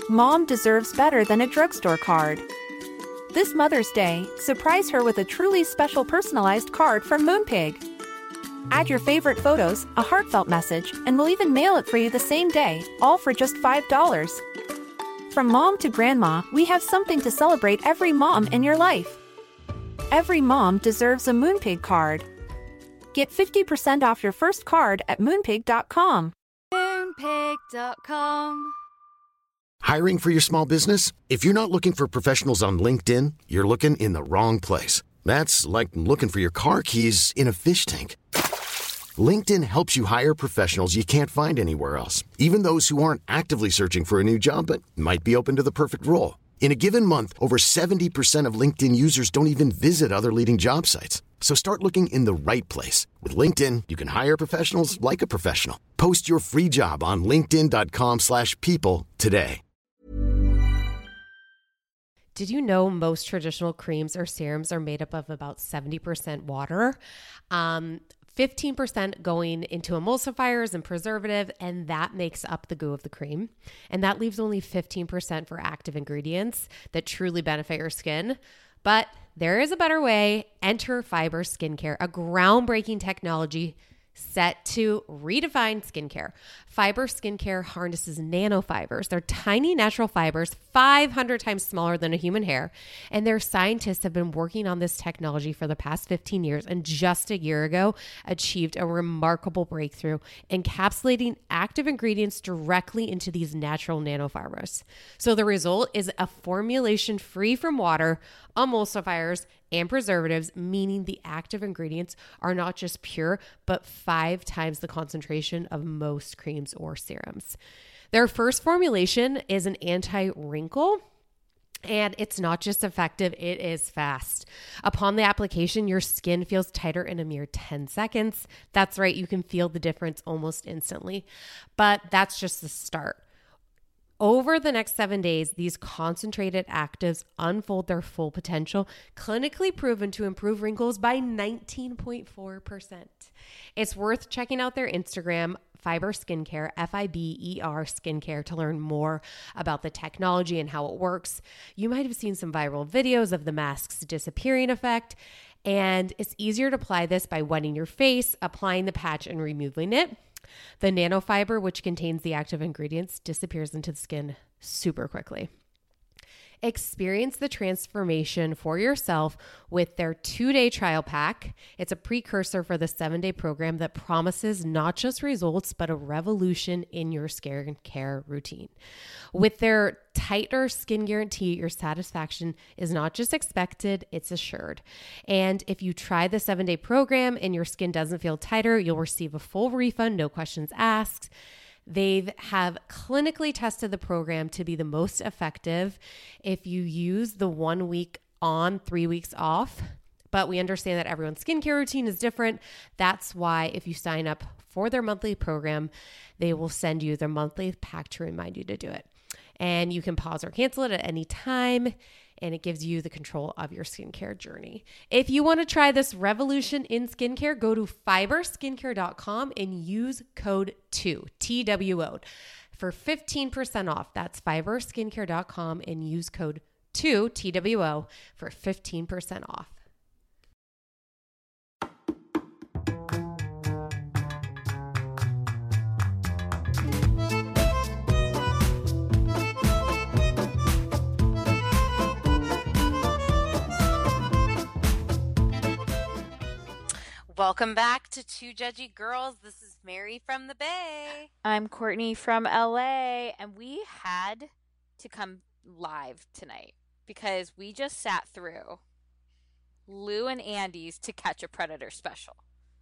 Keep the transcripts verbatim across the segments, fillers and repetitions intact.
Mom deserves better than a drugstore card. This Mother's Day, surprise her with a truly special personalized card from Moonpig. Add your favorite photos, a heartfelt message, and we'll even mail it for you the same day, all for just five dollars. From mom to grandma, we have something to celebrate every mom in your life. Every mom deserves a Moonpig card. Get fifty percent off your first card at moonpig dot com. moonpig dot com. Hiring for your small business? If you're not looking for professionals on LinkedIn, you're looking in the wrong place. That's like looking for your car keys in a fish tank. LinkedIn helps you hire professionals you can't find anywhere else, even those who aren't actively searching for a new job but might be open to the perfect role. In a given month, over seventy percent of LinkedIn users don't even visit other leading job sites. So start looking in the right place. With LinkedIn, you can hire professionals like a professional. Post your free job on linkedin dot com slash people today. Did you know most traditional creams or serums are made up of about seventy percent water? Um, fifteen percent going into emulsifiers and preservative, and that makes up the goo of the cream. And that leaves only fifteen percent for active ingredients that truly benefit your skin. But there is a better way. Enter Fiber Skincare, a groundbreaking technology set to redefine skincare. Fiber Skincare harnesses nanofibers. They're tiny natural fibers, five hundred times smaller than a human hair. And their scientists have been working on this technology for the past fifteen years, and just a year ago achieved a remarkable breakthrough, encapsulating active ingredients directly into these natural nanofibers. So the result is a formulation free from water, emulsifiers, and preservatives, meaning the active ingredients are not just pure, but five times the concentration of most creams or serums. Their first formulation is an anti-wrinkle, and it's not just effective, it is fast. Upon the application, your skin feels tighter in a mere ten seconds. That's right, you can feel the difference almost instantly. But that's just the start. Over the next seven days, these concentrated actives unfold their full potential, clinically proven to improve wrinkles by nineteen point four percent. It's worth checking out their Instagram, Fiber Skincare, F I B E R Skincare, to learn more about the technology and how it works. You might have seen some viral videos of the mask's disappearing effect, and it's easier to apply this by wetting your face, applying the patch, and removing it. The nanofiber, which contains the active ingredients, disappears into the skin super quickly. Experience the transformation for yourself with their two-day trial pack. It's a precursor for the seven-day program that promises not just results, but a revolution in your skincare routine. With their tighter skin guarantee, your satisfaction is not just expected, it's assured. And if you try the seven-day program and your skin doesn't feel tighter, you'll receive a full refund, no questions asked. They have clinically tested the program to be the most effective if you use the one week on, three weeks off. But we understand that everyone's skincare routine is different. That's why if you sign up for their monthly program, they will send you their monthly pack to remind you to do it. And you can pause or cancel it at any time, and it gives you the control of your skincare journey. If you want to try this revolution in skincare, go to fiber skincare dot com and use code two, T W O, for fifteen percent off. That's fiber skincare dot com and use code two, T W O, for fifteen percent off. Welcome back to Two Judgy Girls. This is Mary from the Bay. I'm Courtney from L A, and we had to come live tonight because we just sat through Lou and Andy's To Catch a Predator special.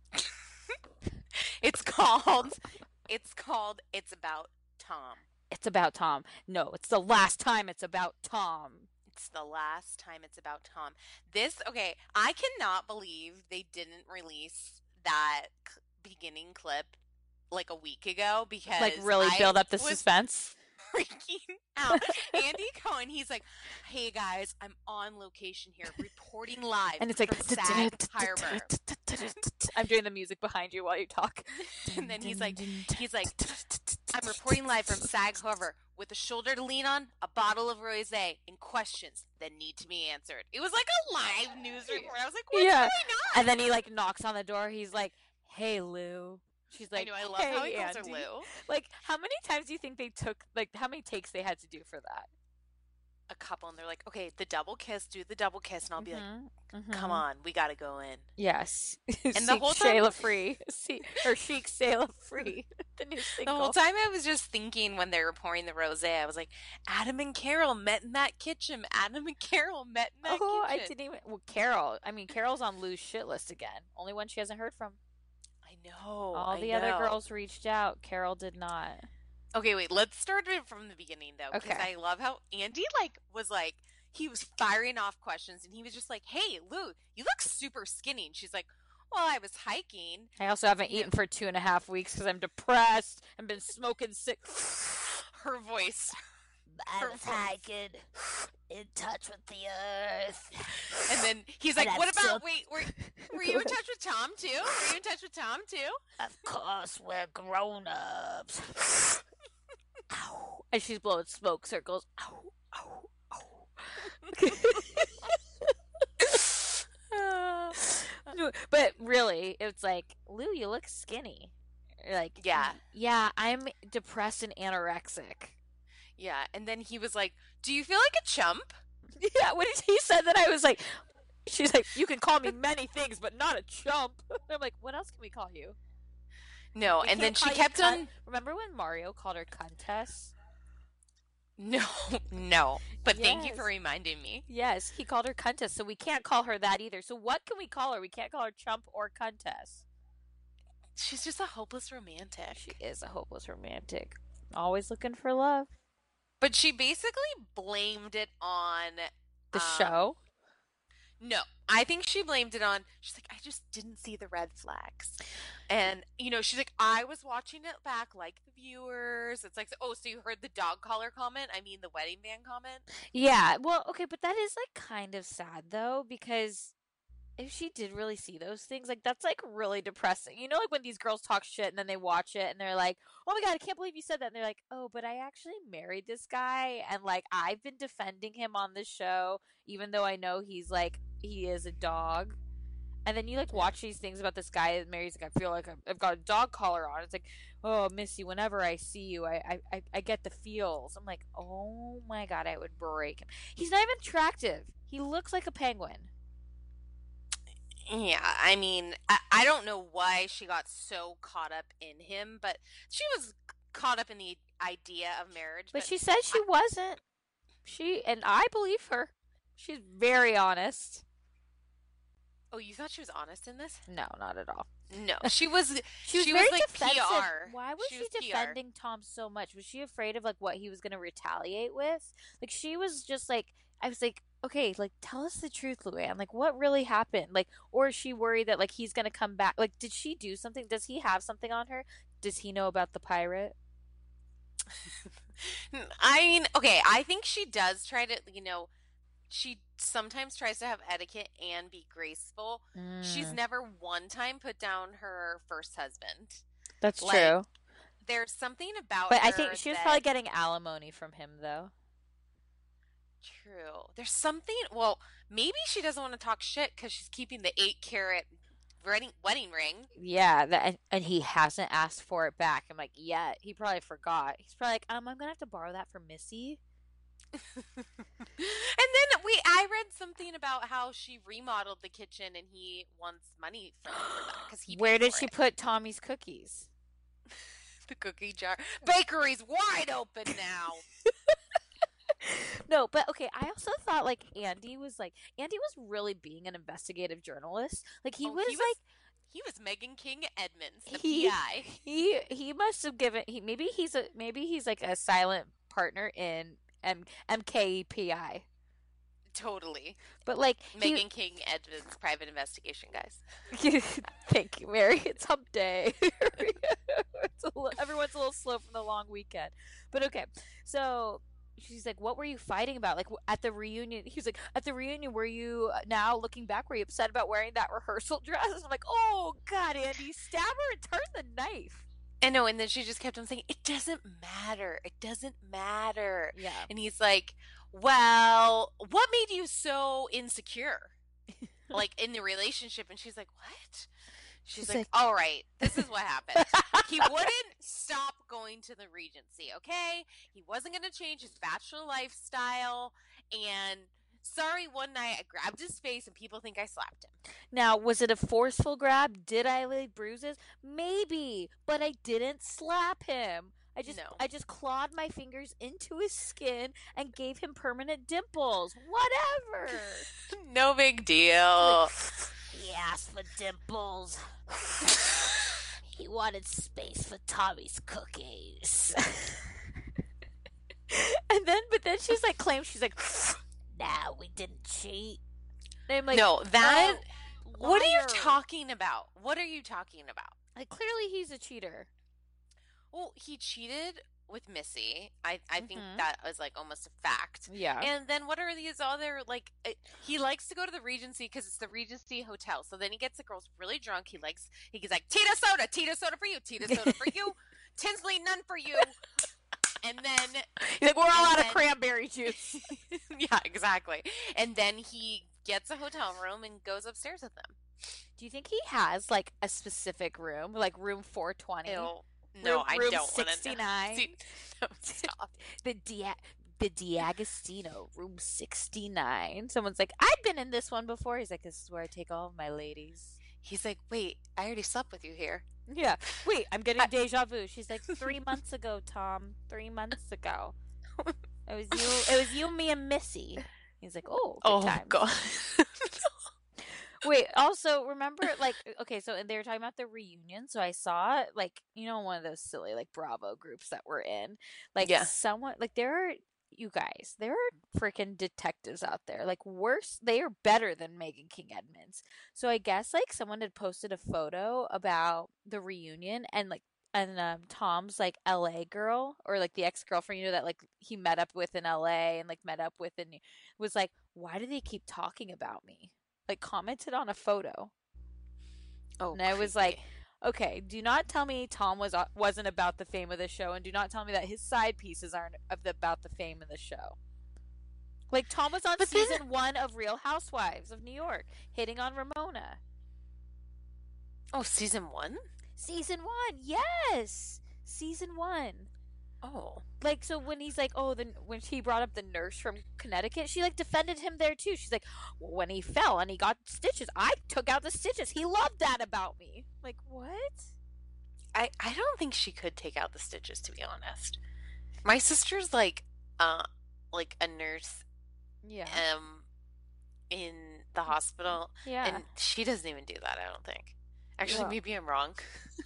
It's called, it's called, It's About Tom. It's about Tom. No, it's the last time it's about Tom. It's the last time it's about Tom. This, okay, I cannot believe they didn't release that c- beginning clip like a week ago because Like really I build up the was suspense. freaking out. Andy Cohen, he's like, hey guys, I'm on location here, reporting live. And it's like, from Sag Harbor. I'm doing the music behind you while you talk. And then he's like, he's like, I'm reporting live from Sag Harbor with a shoulder to lean on, a bottle of rosé, and questions that need to be answered. It was like a live news report. I was like, what's Yeah. going on? And then he like knocks on the door. He's like, "Hey, Lou." She's like, I know, I love "Hey, how he calls her Andy." Lou. Like, how many times do you think they took? Like, how many takes they had to do for that? A couple, and they're like, okay, the double kiss, do the double kiss, and I'll be like, Mhm, come mhm. on, we gotta go in. Yes. And the whole time- Shayla Free. See, or Chic Shayla Free. The new The single. whole time I was just thinking when they were pouring the rosé, I was like, Adam and Carol met in that kitchen. Adam and Carol met in that Oh, I kitchen. didn't even. Well, Carol. I mean, Carol's on Lou's shit list again. Only one she hasn't heard from. I know. All I the know. other girls reached out. Carol did not. Okay, wait, let's start it from the beginning, though, because Okay. I love how Andy, like, was like, he was firing off questions, and he was just like, hey, Lou, you look super skinny. And she's like, well, I was hiking. I also haven't Yeah. eaten for two and a half weeks because I'm depressed and been smoking sick. Her voice. I Her was voice. hiking in touch with the earth. And then he's like, And I'm what about, still- wait, were, were you in touch with Tom, too? Were you in touch with Tom, too? Of course, we're grown-ups. Ow. And she's blowing smoke circles. Ow, ow, ow. But really, it's like, Lou, you look skinny. You're like, Yeah. yeah, I'm depressed and anorexic. Yeah, and then he was like, do you feel like a chump? Yeah, when he said that, I was like, she's like, you can call me many things, but not a chump. I'm like, what else can we call you? No, We and then can't she call you kept cunt. on... Remember when Mario called her Cuntess? No, no. But thank you Yes. for reminding me. Yes, he called her Cuntess, so we can't call her that either. So what can we call her? We can't call her Chump or Cuntess. She's just a hopeless romantic. She is a hopeless romantic. Always looking for love. But she basically blamed it on... The um, show? No, I think she blamed it on, she's like, I just didn't see the red flags. And, you know, she's like, I was watching it back like the viewers. It's like, oh, so you heard the dog collar comment? I mean, the wedding band comment? Yeah, well, okay, but that is like kind of sad though, because if she did really see those things, like that's like really depressing. You know, like when these girls talk shit and then they watch it and they're like, oh my god, I can't believe you said that. And they're like, oh, but I actually married this guy and like I've been defending him on this show, even though I know he's like, he is a dog. And then you like watch these things about this guy that marries, like, I feel like I've, I've got a dog collar on. It's like, oh, Missy, whenever I see you, I, I, I, I get the feels. I'm like, oh my god, I would break him. He's not even attractive. He looks like a penguin. Yeah, I mean, I, I don't know why she got so caught up in him, but she was caught up in the idea of marriage. But she said she wasn't. She, and I believe her. She's very honest. Oh, you thought she was honest in this? No, not at all. No, she was. She was she very was like defensive. P R. Why was She she, was P R. defending Tom so much? Was she afraid of like what he was going to retaliate with? Like she was just like, I was like, okay, like tell us the truth, Luann. Like what really happened? Like, or is she worried that like he's going to come back? Like, did she do something? Does he have something on her? Does he know about the pirate? I mean, okay, I think she does try to, you know, she sometimes tries to have etiquette and be graceful. She's Mm, never one time put down her first husband. that's like, true. There's something about But her I think she was that- probably getting alimony from him, though. True. There's something, well, maybe she doesn't want to talk shit because she's keeping the eight carat wedding, wedding ring. Yeah, that, and, and he hasn't asked for it back. I'm like, yeah, he probably forgot. He's probably like, um, I'm gonna have to borrow that from Missy. And then we I read something about how she remodeled the kitchen and he wants money from her for that because he Where paid did for she it. put Tommy's cookies? The cookie jar? Bakery's wide open now. No, but okay, I also thought like Andy was like Andy was really being an investigative journalist. Like he Oh, was he was like He was Megan King Edmonds, the he P I. he he must have given he maybe he's a maybe he's like a silent partner in M- M K E P I. Totally. But like he- Megan King Edmonds, private investigation, guys. Thank you, Mary. It's hump day. It's a little, everyone's a little slow from the long weekend. But okay, so she's like, what were you fighting about? Like at the reunion, he was like, at the reunion, were you uh, now looking back, were you upset about wearing that rehearsal dress? I'm like, oh God, Andy, stab her and turn the knife. I know, and then she just kept on saying, it doesn't matter. It doesn't matter. Yeah. And he's like, well, what made you so insecure? Like, in the relationship? And she's like, what? She's, She's like, like- all right, this is what happened. He wouldn't stop going to the Regency, okay? He wasn't going to change his bachelor lifestyle. And sorry, one night I grabbed his face and people think I slapped him. Now, was it a forceful grab? Did I leave bruises? Maybe, but I didn't slap him. I just No. I just clawed my fingers into his skin and gave him permanent dimples. Whatever. No big deal. He asked for dimples. He wanted space for Tommy's cookies. And then, but then she's like, claims she's like, nah, we didn't cheat. And I'm like, no, that. oh, What are you liar. talking about? What are you talking about? Like, clearly he's a cheater. Well, he cheated with Missy. I, I think Mhm. that was like almost a fact. Yeah. And then what are these other, like, uh, he likes to go to the Regency because it's the Regency Hotel. So then he gets the girls really drunk. He likes, he's like, Tita soda, Tita soda for you, Tita soda for you, Tinsley, none for you. And then, He's like, we're all and out of then- cranberry juice. yeah, exactly. And then he gets a hotel room and goes upstairs with them. Do you think he has, like, a specific room? Like, room four twenty? Ew. Room- No, I room don't want to know. sixty-nine? See, no, stop. The Dia- the Diagostino, room sixty-nine. Someone's like, I've been in this one before. He's like, this is where I take all of my ladies. He's like, wait, I already slept with you here. Yeah. Wait, I'm getting I- deja vu. She's like, three months ago, Tom. Three months ago. It was you. It was you, me, and Missy. He's like, oh, good Oh, times. God. Wait, also remember, like, okay, so they were talking about the reunion. So I saw, like, you know, one of those silly, like, Bravo groups that we're in. Like, Yeah. someone, like, there are, you guys, there are freaking detectives out there. Like, worse, they are better than Megan King Edmonds. So I guess, like, someone had posted a photo about the reunion and, like, and um, Tom's, like, L A girl, or, like, the ex-girlfriend, you know, that, like, he met up with in L A and, like, met up with in, was like, why do they keep talking about me? Like, commented on a photo. Oh, And I was like, okay, do not tell me Tom was uh, wasn't about the fame of the show, and do not tell me that his side pieces aren't of the, about the fame of the show. Like, Tom was on But then- season one of Real Housewives of New York, hitting on Ramona. oh, season one? Season one, yes, season one. Oh. Like, so when he's like, oh, then when she brought up the nurse from Connecticut, she like defended him there too. She's like, well, when he fell and he got stitches, I took out the stitches. He loved that about me. Like, what? I, I don't think she could take out the stitches, to be honest. My sister's like, uh, like a nurse, Yeah. um, in the hospital, Yeah. and she doesn't even do that. I don't think. Actually, Yeah. maybe I'm wrong.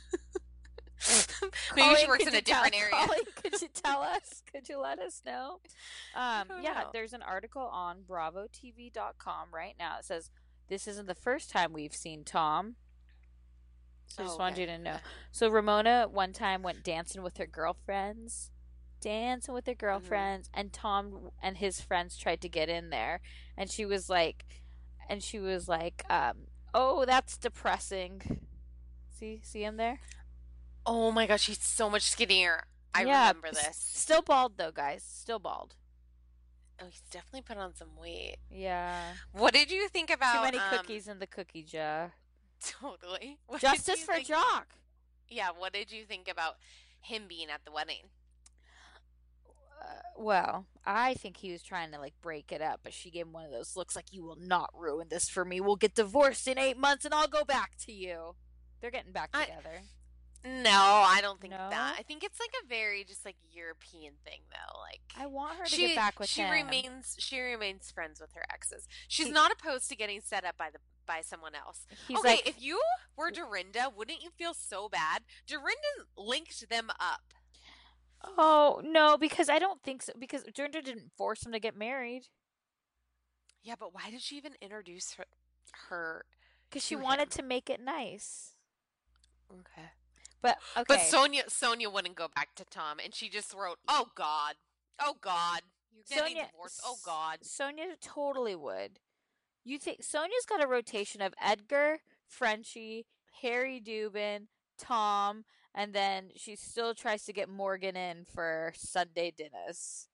Maybe Colin, she works could in a you tell- different area. Colin, could you tell us? Could you let us know? Um, don't yeah, know. there's an article on bravo t v dot com right now. It says, this isn't the first time we've seen Tom. So I just Oh, wanted okay. you to know. So Ramona one time went dancing with her girlfriends. Dancing with her Mm-hmm. girlfriends. And Tom and his friends tried to get in there. And she was like, and she was like, um, oh, that's depressing. See, see him there? Oh my gosh, she's so much skinnier. I Yeah, remember s- this. Still bald though, guys. Still bald. Oh, he's definitely put on some weight. Yeah. What did you think about Too many um, cookies in the cookie jar. Totally. What did Justice you for think- Jock. Yeah, what did you think about him being at the wedding? Uh, well, I think he was trying to like break it up, but she gave him one of those looks like, you will not ruin this for me. We'll get divorced in eight months and I'll go back to you. They're getting back I- together. No, I don't think No? that. I think it's like a very just like European thing though. Like I want her to she get back with she him. remains she remains friends with her exes. She's He- not opposed to getting set up by the by someone else. He's okay, like, if you were Dorinda, wouldn't you feel so bad? Dorinda linked them up. oh no, because I don't think so. Because Dorinda didn't force him to get married. Yeah, but why did she even introduce her? her Because she To wanted him. to make it nice. okay. But okay. But Sonia Sonia wouldn't go back to Tom, and she just wrote, "Oh God, oh God, you're getting Sonia- divorced. Oh God." Sonia totally would. You think Sonia's got a rotation of Edgar, Frenchie, Harry Dubin, Tom, And then she still tries to get Morgan in for Sunday dinners.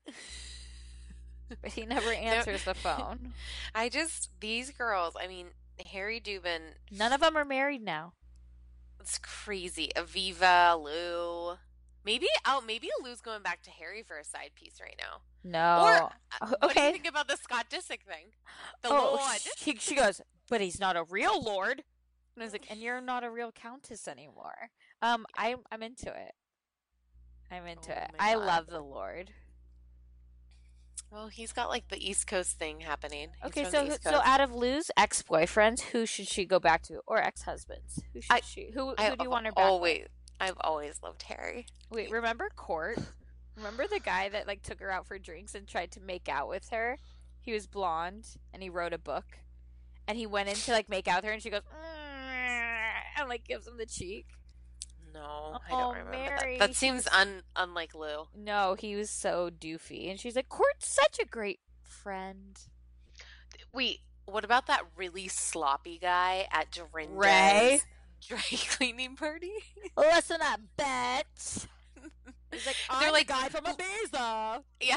But he never answers no. the phone. I just, these girls, I mean, Harry Dubin. None of them are married now. It's crazy. Aviva, Lou. Maybe, oh, maybe Lou's going back to Harry for a side piece right now. No. Or, okay. What do you think about the Scott Disick thing? The oh, Lord. She, she goes, but he's not a real lord. And I was like, and you're not a real countess anymore. Um, I'm, I'm into it. I'm into oh it. I love the Lord. Well, he's got like the East Coast thing happening. He's okay, so so out of Lou's ex-boyfriends, who should she go back to, or ex-husbands? Who should I, she? Who who I, do you want her back? Oh with? wait, I've always loved Harry. Wait, remember Court? Remember the guy that like took her out for drinks and tried to make out with her? He was blonde and he wrote a book, and he went in to like make out with her, and she goes mm, and like gives him the cheek. No, I oh, don't remember Mary. that. That seems un unlike Lou. No, he was so doofy, and she's like, Court's such a great friend. Wait, what about that really sloppy guy at Dorinda's Ray? dry cleaning party? Listen up, bitch. He's like, I'm They're like, the guy from Ibiza. Yeah.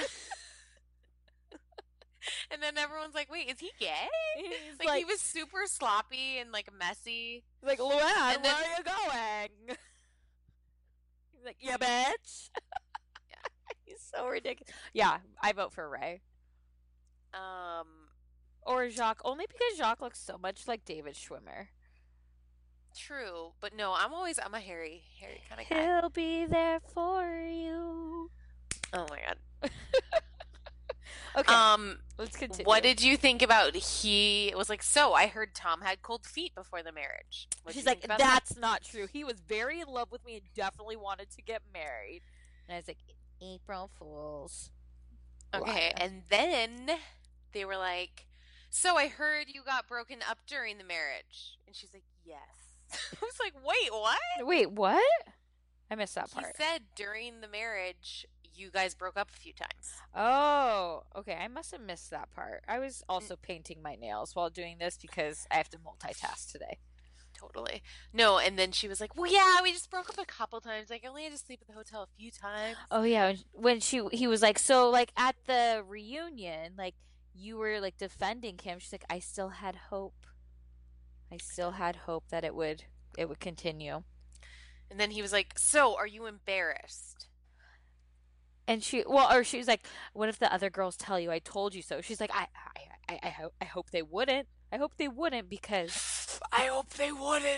And then everyone's like, wait, is he gay? He's like, like, he was super sloppy and like messy. He's like, Luann, And where then- are you going? He's like, yeah, bitch. He's so ridiculous. Yeah, I vote for Ray. Um, Or Jacques, only because Jacques looks so much like David Schwimmer. True, but no, I'm always I'm a Harry, Harry kind of guy. He'll be there for you. Oh my god. Okay, Um, let's continue. what did you think about he was like? So I heard Tom had cold feet before the marriage. What'd She's you like, think about that's not true. He was very in love with me and definitely wanted to get married. And I was like, April Fools. that? Okay, Liar. and then they were like, so I heard you got broken up during the marriage, and she's like, yes. I was like, wait, what? Wait, what? I missed that He part. said during the marriage you guys broke up a few times. Oh, okay. I must have missed that part. I was also painting my nails while doing this because I have to multitask today. Totally. No, and then she was like, well, yeah, we just broke up a couple times. Like, I only had to sleep at the hotel a few times. Oh yeah, when she he was like, so like at the reunion, like you were like defending him. She's like, I still had hope. I still had hope that it would it would continue. And then he was like, so are you embarrassed? And she, well, or she was like, what if the other girls tell you I told you so? She's like, I, I, I, I, hope, I hope they wouldn't. I hope they wouldn't because I hope they wouldn't.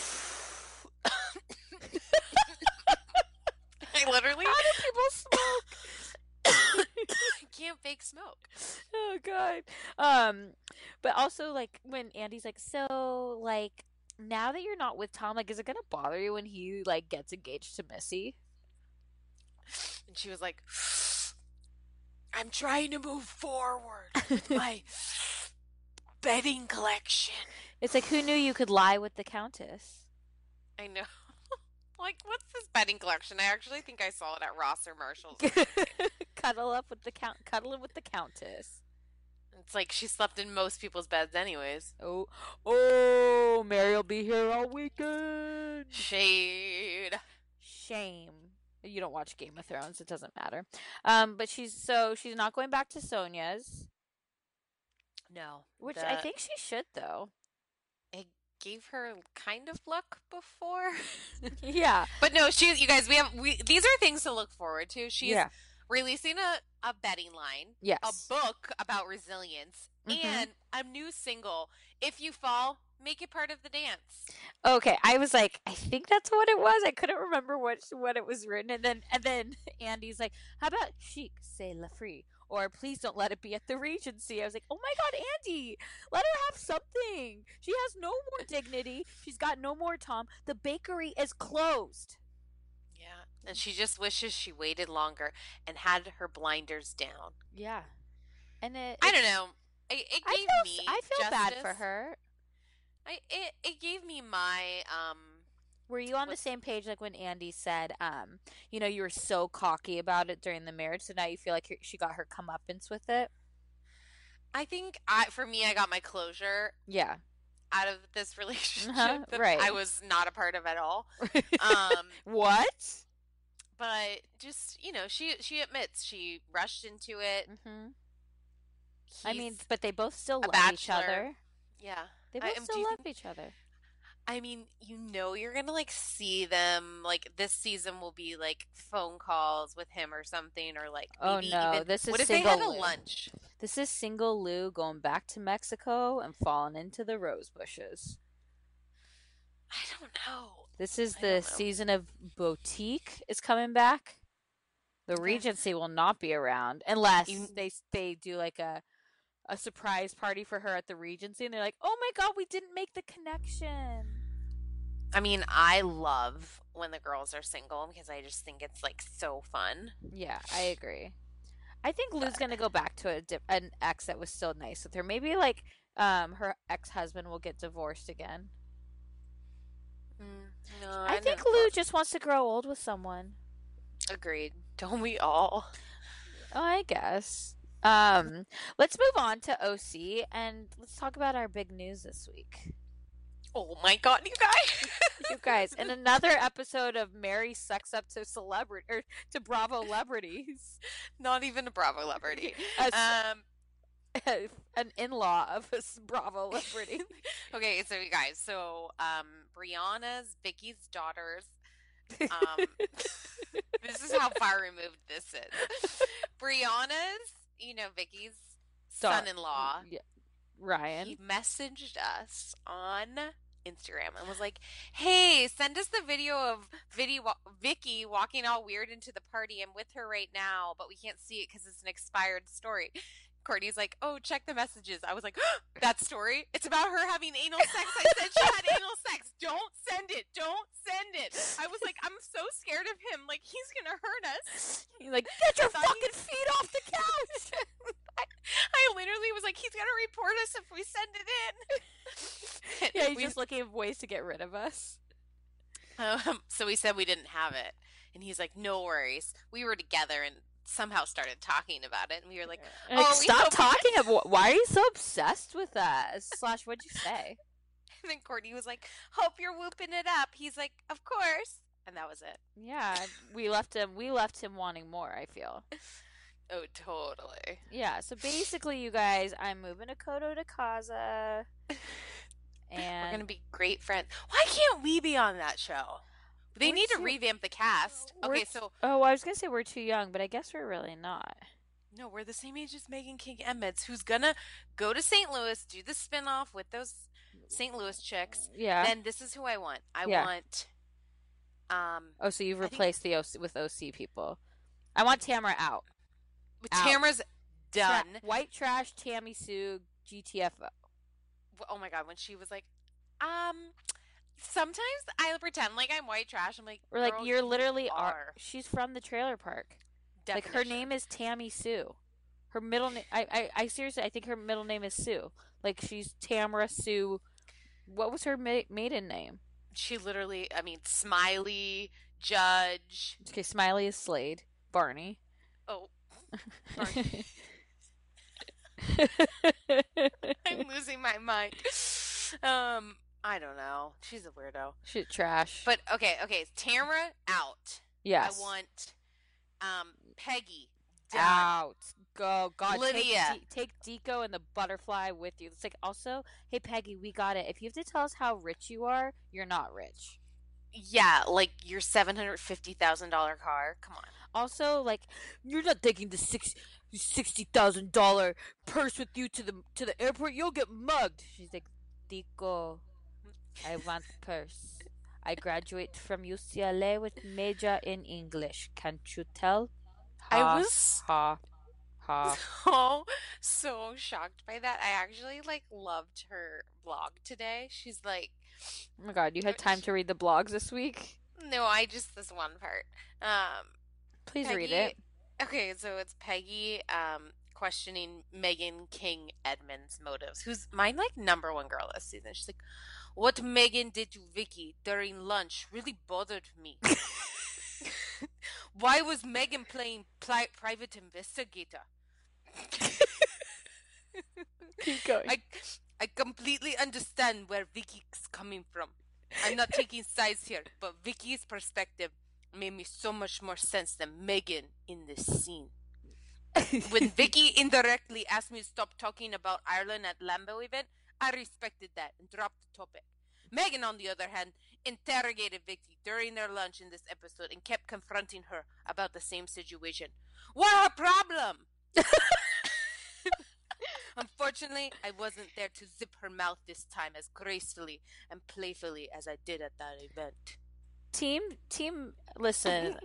I literally how do people smoke? can't fake smoke. Oh god. Um, but also like when Andy's like, so like now that you're not with Tom, like, is it gonna bother you when he like gets engaged to Missy? And she was like, I'm trying to move forward with my bedding collection. It's like, who knew you could lie with the Countess? I know. Like, what's this bedding collection? I actually think I saw it at Ross or Marshall's. Cuddle up with the count, cuddling with the Countess. It's like she slept in most people's beds anyways. Oh, oh, Mary will be here all weekend. Shade. Shame. You don't watch Game of Thrones. It doesn't matter. Um, but she's so she's not going back to Sonia's. No. Which the- I think she should, though. I gave her kind of luck before. Yeah. But no, she. You guys, we have we. These are things to look forward to. She's Yeah. releasing a a bedding line, Yes. a book about resilience, Mhm. and a new single. If you fall, make it part of the dance. Okay, I was like, I think that's what it was. I couldn't remember what what it was written, and then and then Andy's like, "How about chic, c'est la free, or please don't let it be at the Regency." I was like, "Oh my God, Andy, let her have something. She has no more dignity. She's got no more Tom. The bakery is closed." Yeah, and she just wishes she waited longer and had her blinders down. Yeah, and it. I don't know. It, it I gave feel me. I feel bad for justice. her. I it it gave me my um. Were you on the What's- same page like when Andy said, um, you know, you were so cocky about it during the marriage, so now you feel like she got her comeuppance with it? I think I for me I got my closure. Yeah. out of this relationship Uh-huh, that right. I was not a part of at all. Um, What? but just, you know, she she admits she rushed into it. Mm-hmm. I mean, He's but they both still a love each bachelor. other. Yeah. They I- both um, still do you love think- each other. I mean, you know, you're gonna like see them. Like this season will be like phone calls with him or something, or like Oh, maybe no, even. this is what if they had a single Lou. lunch? This is single Lou going back to Mexico and falling into the rose bushes. I don't know. This is I the don't know. season of Boutique is coming back. The Okay. Regency will not be around unless You- they they do like a a surprise party for her at the Regency, and they're like, "Oh my God, we didn't make the connection." I mean, I love when the girls are single because I just think it's like so fun. Yeah, I agree. I think Lou's gonna go back to a di- an ex that was still nice with her. Maybe like um her ex husband will get divorced again. Mm, no, I, think never Lou thought- just wants to grow old with someone. Agreed. Don't we all? Oh, I guess. Um, let's move on to O C and let's talk about our big news this week. Oh my god, you guys! You guys, in another episode of Mary sucks up to celebrity or to Bravo celebrities, Not even a Bravo celebrity. A s- Um. an in-law of a s- Bravo celebrity. Okay, so you guys, so um, Brianna's Vicky's daughters. Um, this is how far removed this is. Brianna's, you know, Vicky's Da- son-in-law. Yeah. Ryan. He messaged us on Instagram and was like, "Hey, send us the video of Vicky, Vicky walking all weird into the party. I'm with her right now, but we can't see it because it's an expired story." Courtney's like, "Oh, check the messages." I was like, "That story? It's about her having anal sex." I said she had anal sex. Don't send it. Don't send it. I was like, I'm so scared of him. Like, he's going to hurt us. You're like, get your I thought fucking feet off the couch. I, I literally was like, he's going to report us if we send it in. Yeah, he's We- just looking for ways to get rid of us. Um, so we said we didn't have it. And he's like, no worries. We were together and somehow started talking about it. And we were like, Like, oh, we stop hope- talking about. Why are you so obsessed with us? Slash, what'd you say? And then Courtney was like, hope you're whooping it up. He's like, of course. And that was it. Yeah, we left him. We left him wanting more. I feel. Oh, totally. Yeah. So basically, you guys, I'm moving to Coto de Casa, and We're going to be great friends. Why can't we be on that show? They We're need to too- revamp the cast. we're Okay, t- so Oh, I was gonna say we're too young, but I guess we're really not. no, we're the same age as Megan King Emmets, who's gonna go to Saint Louis, do the spinoff with those Saint Louis chicks. Yeah. Then this is who I want. I Yeah. want, um, oh, so you've I think- replaced the O C with O C people. I want Tamara out. Out. Tamara's Tra- done. White trash, Tammy Sue, G T F O. Oh my god, when she was like, um, sometimes I pretend like I'm white trash. I'm like, Or like girl, you're you literally are. are. She's from the trailer park. Like her Definition. name is Tammy Sue. Her middle name. I, I I seriously, I think her middle name is Sue. Like she's Tamara Sue. What was her ma- maiden name? She literally, I mean, Smiley, Judge. Okay, Smiley is Slade. Barney. Oh, Barney. I'm losing my mind. Um, I don't know. She's a weirdo. Shit, trash. But okay, okay. Tamara out. yes, I want um Peggy done. out. Go, God, Lydia. Take, take Deco and the butterfly with you. It's like also, hey Peggy, we got it. If you have to tell us how rich you are, you're not rich. Yeah, like your seven hundred fifty thousand dollar car. Come on. Also, like, you're not taking the six sixty thousand dollar purse with you to the to the airport. You'll get mugged. She's like, Deco, I want the purse. I graduate from U C L A with major in English. Can't you tell? I Ha, was ha ha. so so shocked by that. I actually like loved her blog today. She's like, Oh my God, you had time to read the blogs this week? no, I just this one part. Um, Please Peggy, read it. Okay, so it's Peggy um questioning Megan King Edmonds' motives, who's my like number one girl this season. She's like, what Megan did to Vicky during lunch really bothered me. Why was Megan playing pli- private investigator? Keep going. I I completely understand where Vicky's coming from. I'm not taking sides here, but Vicky's perspective made me so much more sense than Megan in this scene. When Vicky indirectly asked me to stop talking about Ireland at Lambeau event, I respected that and dropped the topic. Megan, on the other hand, interrogated Vicky during their lunch in this episode and kept confronting her about the same situation. What her problem? Unfortunately, I wasn't there to zip her mouth this time as gracefully and playfully as I did at that event. Team, team, listen.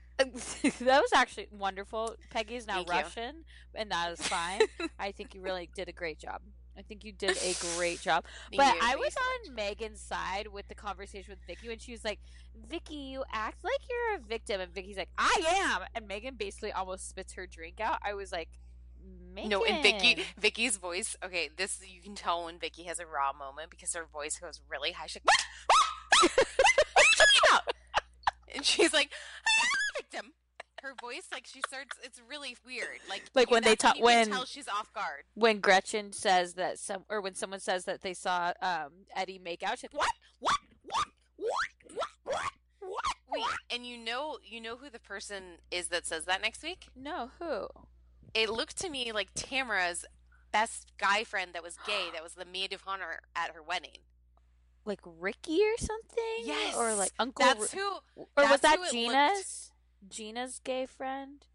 That was actually wonderful. Peggy's now Thank you. Russian, and that is fine. I think you really did a great job. I think you did a great job. Thank But you. I Thank was you so on Megan's side with the conversation with Vicky when she was like, Vicky, you act like you're a victim. And Vicky's like, I am. And Megan basically almost spits her drink out. I was like, Megan. No, and Vicky, Vicky's voice. Okay, this you can tell when Vicky has a raw moment because her voice goes really high. She's like, what? What? What are you talking about? And she's like, I am a victim. Her voice, like she starts. It's really weird. Like, Like when they that's talk- you can when- tell she's off guard. When Gretchen says that some, or when someone says that they saw um, Eddie make out, she's like, what? What? What? What? What? What? What? Wait, and you know, you know who the person is that says that next week? No, who? It looked to me like Tamara's best guy friend that was gay, that was the maid of honor at her wedding. Like Ricky or something? Yes, Or like Uncle That's Ri- who. Or was that's that who it Gina's? Gina's gay friend?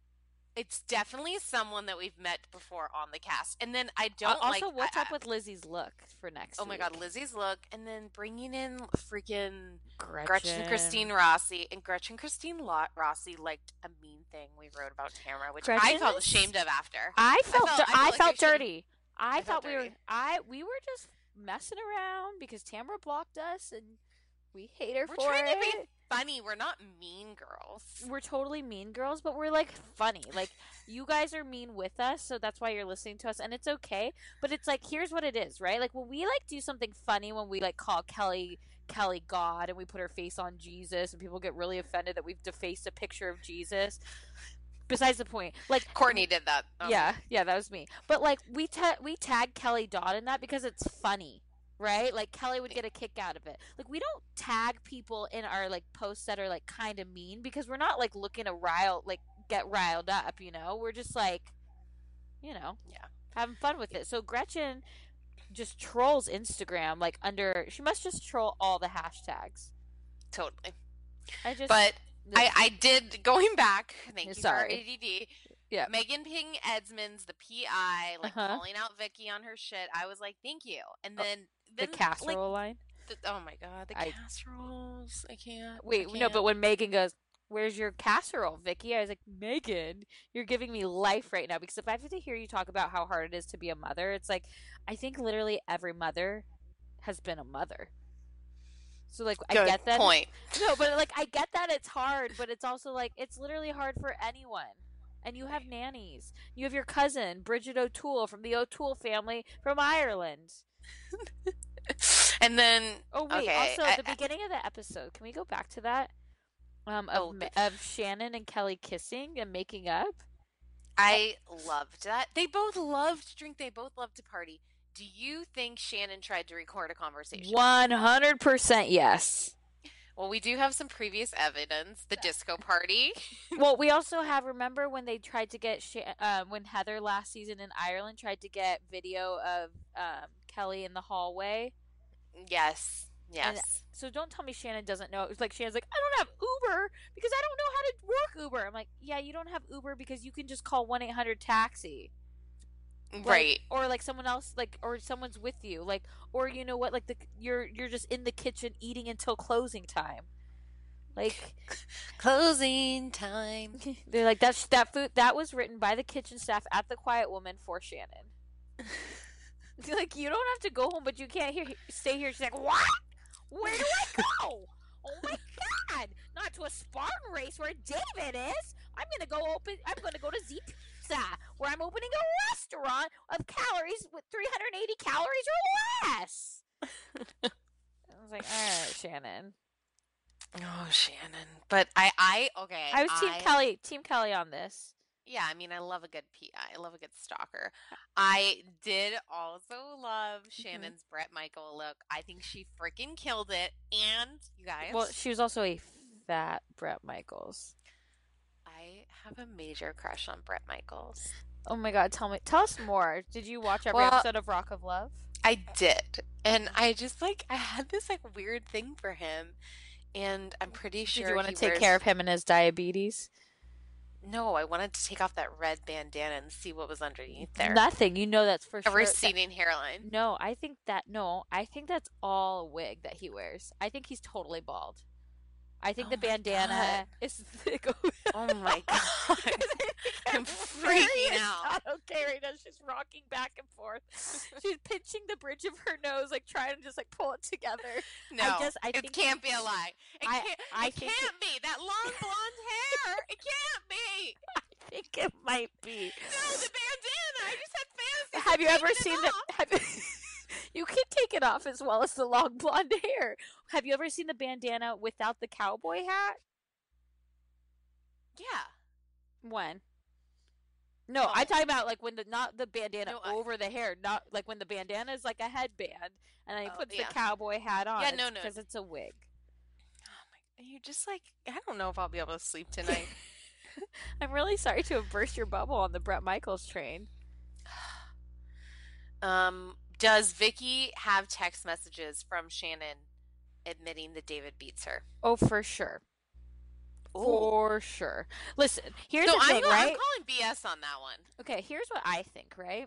It's definitely someone that we've met before on the cast. And then I Uh, don't also, like. what's I- up with Lizzie's look for next Oh my week? god, Lizzie's look, and then bringing in freaking Gretchen. Gretchen Christine Rossi, and Gretchen Christine Lo- Rossi liked a mean thing we wrote about Tamara, which I Gretchen felt is- ashamed of after. I felt, felt- dir- I felt I like felt I should've- dirty. I, I thought felt we were dirty. I we were just messing around because Tamara blocked us and we hate her We're for trying it. to be funny. We're not mean girls. We're totally mean girls, but we're like funny. Like you guys are mean with us, so that's why you're listening to us, and it's okay. But it's like here's what it is, right? Like when we like do something funny, when we like call Kelly Kelly God, and we put her face on Jesus, and people get really offended that we've defaced a picture of Jesus. Besides the point, like Courtney did that. Um, yeah, yeah, that was me. But like we ta- we tag Kelly Dodd in that because it's funny, right? Like Kelly would get a kick out of it. Like we don't tag people in our like posts that are like kind of mean because we're not like looking to rile like get riled up, you know? We're just like, you know, Yeah. having fun with it. So Gretchen just trolls Instagram like under. She must just troll all the hashtags. Totally. I just But I, I did, going back, thank you Sorry. for A D D. Yeah. Megan Ping Edsmonds, the P I, like Uh-huh. calling out Vicky on her shit. I was like, thank you. And Oh, then, the then casserole line. Like, the, oh my god, the I- casseroles. I can't. Wait, I no, can't. but when Megan goes, where's your casserole, Vicky? I was like, Megan, you're giving me life right now because if I have to hear you talk about how hard it is to be a mother, it's like, I think literally every mother has been a mother. So, like, I Good get that. point. No, but, like, I get that it's hard, but it's also, like, it's literally hard for anyone. And you have nannies. You have your cousin, Bridget O'Toole, from the O'Toole family from Ireland. And then, Oh wait! okay, also, I- the beginning of the episode. Can we go back to that? Um, of Oh, Ma- the- of Shannon and Kelly kissing and making up. I loved that. They both loved to drink. They both loved to party. Do you think Shannon tried to record a conversation? One hundred percent yes. Well, we do have some previous evidence. The disco party. Well, we also have. Remember when they tried to get Sha- uh, when Heather last season in Ireland tried to get video of um, Kelly in the hallway. Yes. Yes. So don't tell me Shannon doesn't know. It's like Shannon's like, I don't have Uber because I don't know how to work Uber. I'm like, yeah, you don't have Uber because you can just call one eight hundred taxi. Like, right. or like someone else, like, or someone's with you, like, or you know what, like the you're you're just in the kitchen eating until closing time, like Closing time. they're like that's that food that was written by the kitchen staff at the Quiet Woman for Shannon. Like you don't have to go home, but you can't hear stay here. She's like, what? Where do I go? Oh my god! Not to a Spartan race where David is. I'm gonna go open. I'm gonna go to Z Pizza, where I'm opening a restaurant of calories with three hundred eighty calories or less. I was like, all right, Shannon. Oh, Shannon. But I, I, okay. I was Team I- Kelly. Team Kelly on this. Yeah, I mean, I love a good P I. I love a good stalker. I did also love Shannon's Bret Michael look. I think she freaking killed it. And you guys, Well, she was also a fat Bret Michaels. I have a major crush on Bret Michaels. Oh my god, tell me, tell us more. Did you watch every Well, episode of Rock of Love? I did. And I just like I had this like weird thing for him. And I'm pretty sure Did you want to he take wears... care of him and his diabetes? No, I wanted to take off that red bandana and see what was underneath there. Nothing. You know that's for A sure. receding hairline. No, I think that no, I think that's all wig that he wears. I think he's totally bald. I think Oh the my bandana God. is thick. Oh my god. I'm freaking out. Not okay right now. She's rocking back and forth. She's pinching the bridge of her nose, like trying to just like pull it together. No, I just, I it think can't be a lie. It I- can't, I it think can't be. That long blonde hair. It can't be. I think it might be. No, the bandana. I just had fantasies. Have of you ever taking it seen the? off. Have you, you can take it off as well as the long blonde hair. Have you ever seen the bandana without the cowboy hat? Yeah. When? No, Oh. I'm talking about like when the not the bandana No, I- over the hair, not like when the bandana is like a headband, and then he Oh, puts yeah. the cowboy hat on. Yeah, no, no. because it's a wig. Oh my. You just like I don't know if I'll be able to sleep tonight. I'm really sorry to have burst your bubble on the Bret Michaels train. um, does Vicky have text messages from Shannon admitting that David beats her? Oh, for sure. For sure. Listen, here's So the thing, I'm, right? I'm calling B S on that one. Okay, here's what I think, right?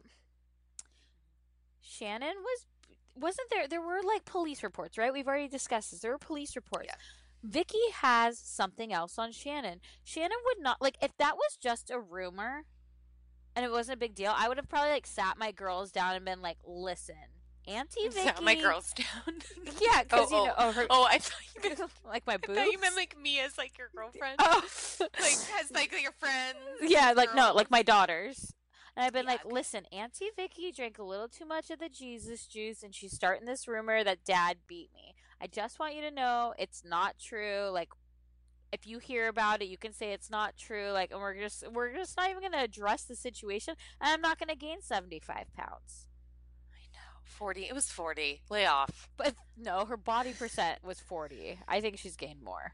Shannon was wasn't there there were like police reports, right? We've already discussed this. There were police reports. Yeah. Vicky has something else on Shannon. Shannon would not like if that was just a rumor and it wasn't a big deal, I would have probably like sat my girls down and been like, "Listen, Auntie Vicky." Sat my girls down. Yeah, because oh, you know, oh, her, oh, I thought you meant, like my I boobs. thought you meant like me as like your girlfriend. Oh, Like has like your friends. yeah, like no, girls. like my daughters. And I've been Yeah, like, okay. listen, Auntie Vicky drank a little too much of the Jesus juice, and she's starting this rumor that Dad beat me. I just want you to know it's not true. Like, if you hear about it, you can say it's not true. Like, and we're just we're just not even going to address the situation, and I'm not going to gain seventy-five pounds. I know. Forty. It was forty. Lay off. But no, her body percent was forty. I think she's gained more.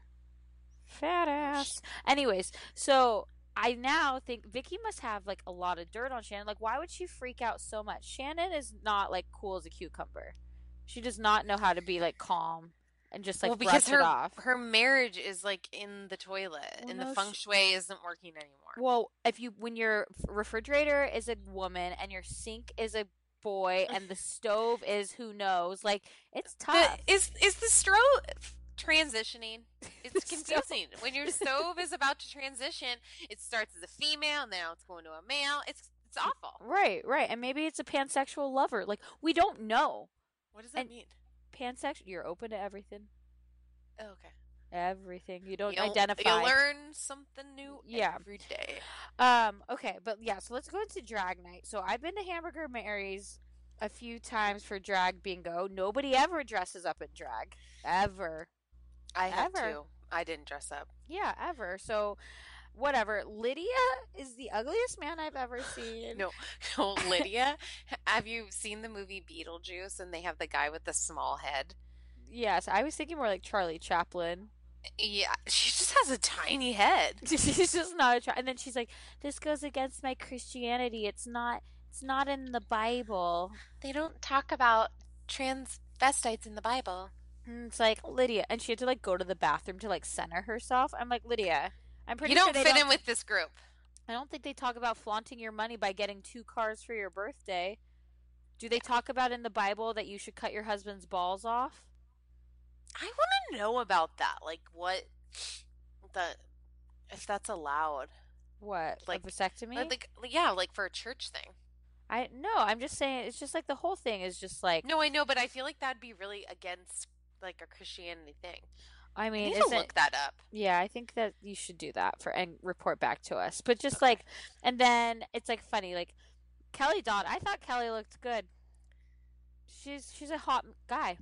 Fat ass. Anyways, so I now think Vicky must have like a lot of dirt on Shannon. Like, why would she freak out so much? Shannon is not like cool as a cucumber. She does not know how to be like calm and just like well, brush because her it off. her marriage is like in the toilet, Well, and no, the feng she- shui isn't working anymore. Well, if you when your refrigerator is a woman and your sink is a boy and the stove is who knows, like it's tough. The, is is the stove transitioning? It's The stove- confusing. When your stove is about to transition, it starts as a female, and now it's going to a male. It's it's awful. Right, right. And maybe it's a pansexual lover. Like, we don't know. What does that And- mean? Pansexual, you're open to everything. Oh, okay. Everything. You don't You'll, identify. You'll learn something new Yeah. every day. Um, okay, but yeah, so let's go into drag night. So I've been to Hamburger Mary's a few times for drag bingo. Nobody ever dresses up in drag. Ever. I have Ever. to. I didn't dress up. Yeah, ever. So whatever. Lydia is the ugliest man I've ever seen. No, no, Lydia. Have you seen the movie Beetlejuice? And they have the guy with the small head. Yes, I was thinking more like Charlie Chaplin. Yeah, she just has a tiny head. She's just not a try. And then she's like, "This goes against my Christianity. It's not. It's not in the Bible." They don't talk about transvestites in the Bible. And it's like Lydia, and she had to like go to the bathroom to like center herself. I'm like, Lydia, I'm pretty You don't sure they fit don't, in with this group. I don't think they talk about flaunting your money by getting two cars for your birthday. Do they talk about in the Bible that you should cut your husband's balls off? I want to know about that. Like, what the if that's allowed? What, Like- a vasectomy? Like, yeah, like for a church thing. I no, I'm just saying it's just like the whole thing is just like No, I know, but I feel like that'd be really against like a Christianity thing. I I mean, need isn't, to look that up. yeah, I think that you should do that for and report back to us. But just like, and then it's like funny, like Kelly Dodd. I thought Kelly looked good. She's she's a hot guy.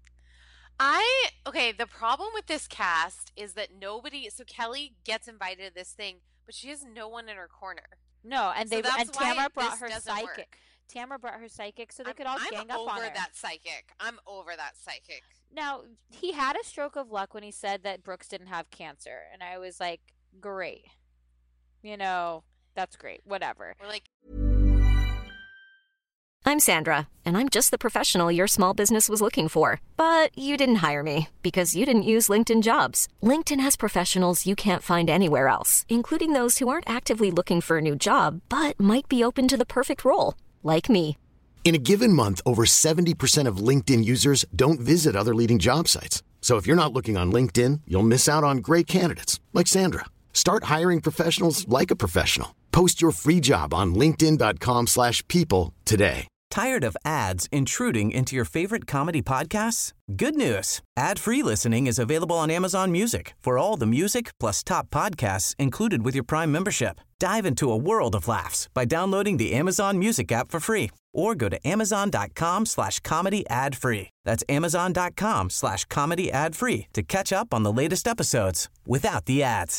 I okay, the problem with this cast is that nobody so Kelly gets invited to this thing, but she has no one in her corner. No, and So they that's and why Tamara brought this her doesn't psychic. work. Tamara brought her psychic so they I'm, could all I'm gang up over on her. that psychic. I'm over that psychic. Now, he had a stroke of luck when he said that Brooks didn't have cancer, and I was like, great. You know, that's great. Whatever. We're like, I'm Sandra, and I'm just the professional your small business was looking for. But you didn't hire me because you didn't use LinkedIn Jobs. LinkedIn has professionals you can't find anywhere else, including those who aren't actively looking for a new job, but might be open to the perfect role, like me. In a given month, over seventy percent of LinkedIn users don't visit other leading job sites. So if you're not looking on LinkedIn, you'll miss out on great candidates like Sandra. Start hiring professionals like a professional. Post your free job on linkedin dot com slash people today. Tired of ads intruding into your favorite comedy podcasts? Good news. Ad-free listening is available on Amazon Music for all the music plus top podcasts included with your Prime membership. Dive into a world of laughs by downloading the Amazon Music app for free or go to amazon.com slash comedy ad free. That's amazon.com slash comedy ad free to catch up on the latest episodes without the ads.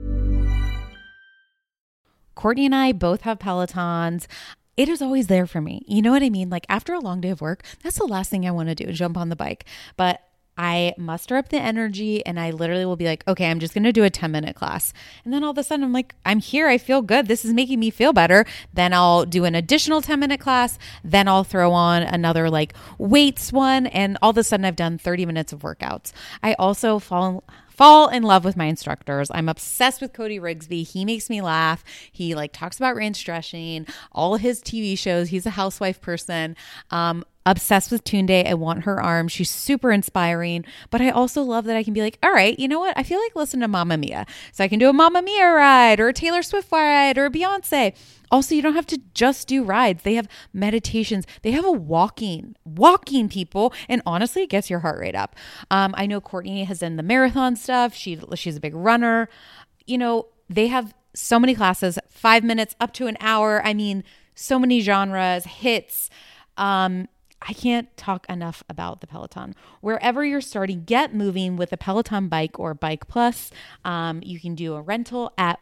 Courtney and I both have Pelotons. It is always there for me. You know what I mean? Like after a long day of work, that's the last thing I want to do, jump on the bike. But I muster up the energy and I literally will be like, okay, I'm just going to do a ten minute class. And then all of a sudden I'm like, I'm here. I feel good. This is making me feel better. Then I'll do an additional ten minute class. Then I'll throw on another like weights one. And all of a sudden I've done thirty minutes of workouts. I also fall Fall in love with my instructors. I'm obsessed with Cody Rigsby. He makes me laugh. He like talks about range stretching, all his T V shows. He's a housewife person. Um, obsessed with Tunde. I want her arm. She's super inspiring. But I also love that I can be like, all right, you know what? I feel like listening to Mamma Mia. So I can do a Mamma Mia ride or a Taylor Swift ride or a Beyonce. Also, you don't have to just do rides. They have meditations. They have a walking, walking people. And honestly, it gets your heart rate up. Um, I know Courtney has done the marathon stuff. She, she's a big runner. You know, they have so many classes, five minutes up to an hour. I mean, so many genres, hits. Um, I can't talk enough about the Peloton. Wherever you're starting, get moving with a Peloton bike or Bike Plus. Um, you can do a rental at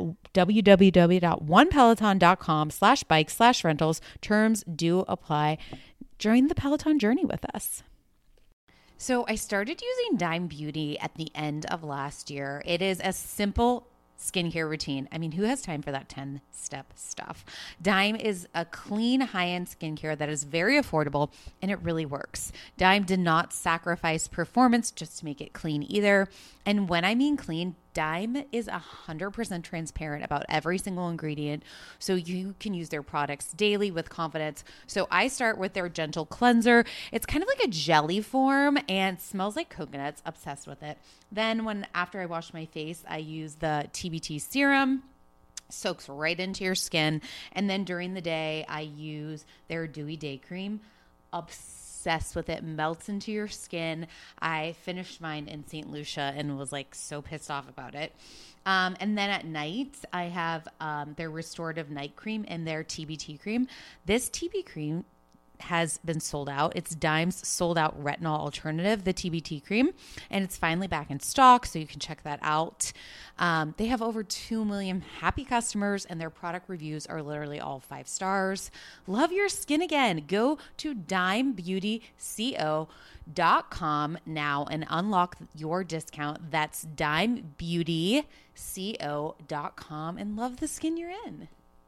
www.onepeloton.com slash bike slash rentals. Terms do apply. Join the Peloton journey with us. So I started using Dime Beauty at the end of last year. It is a simple skincare routine. I mean, who has time for that ten-step stuff? Dime is a clean, high-end skincare that is very affordable, and it really works. Dime did not sacrifice performance just to make it clean either. And when I mean clean, Dime is one hundred percent transparent about every single ingredient, so you can use their products daily with confidence. So I start with their gentle cleanser. It's kind of like a jelly form and smells like coconuts. Obsessed with it. Then when after I wash my face, I use the T B T serum. Soaks right into your skin. And then during the day, I use their Dewy Day Cream. Obsessed with it. Melts into your skin. I finished mine in Saint Lucia and was like so pissed off about it. Um, and then at night, I have um, their Restorative Night Cream and their T B T cream. This T B cream has been sold out. It's Dime's sold out retinol alternative, the T B T cream, and it's finally back in stock, so you can check that out. Um, they have over two million happy customers, and their product reviews are literally all five stars. Love your skin again. Go to dime beauty co dot com now and unlock your discount. That's dime beauty co dot com and love the skin you're in.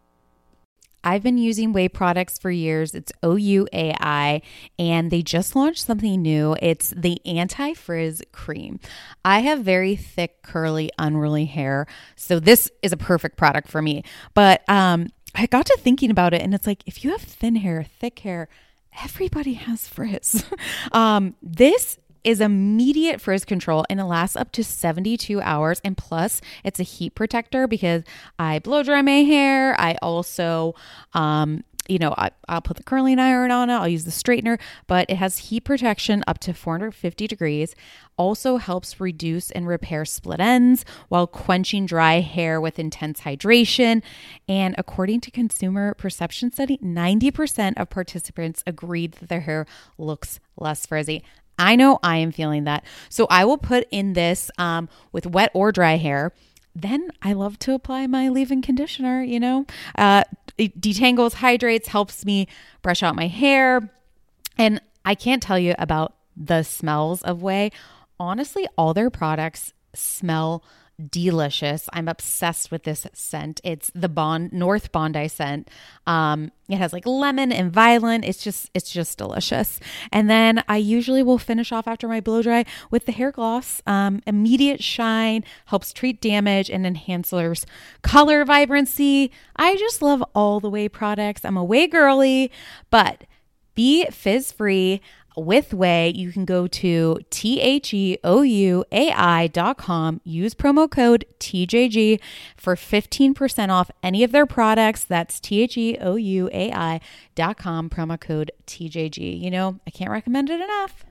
I've been using Ouai products for years. It's O U A I, and they just launched something new. It's the Anti-Frizz Cream. I have very thick, curly, unruly hair, so this is a perfect product for me. But um, I got to thinking about it, and it's like, if you have thin hair, thick hair, everybody has frizz. um, this is immediate frizz control, and it lasts up to seventy-two hours. And plus, it's a heat protector because I blow dry my hair. I also, um, you know, I, I'll put the curling iron on it. I'll use the straightener, but it has heat protection up to four hundred fifty degrees. Also helps reduce and repair split ends while quenching dry hair with intense hydration. And according to Consumer Perception Study, ninety percent of participants agreed that their hair looks less frizzy. I know I am feeling that. So I will put in this um, with wet or dry hair. then I love to apply my leave-in conditioner, you know. Uh, it detangles, hydrates, helps me brush out my hair. And I can't tell you about the smells of Ouai. Honestly, all their products smell delicious. I'm obsessed with this scent. It's the Bond North Bondi scent. Um, it has like lemon and violet. It's just, it's just delicious. And then I usually will finish off after my blow dry with the hair gloss. Um, immediate shine, helps treat damage, and enhances color vibrancy. I just love all the Ouai products. I'm a Ouai girly, but be fizz free. With Ouai, you can go to T H E O U A I dot com, use promo code T J G for fifteen percent off any of their products. That's T H E O U A I dot com, promo code T J G. You know, I can't recommend it enough.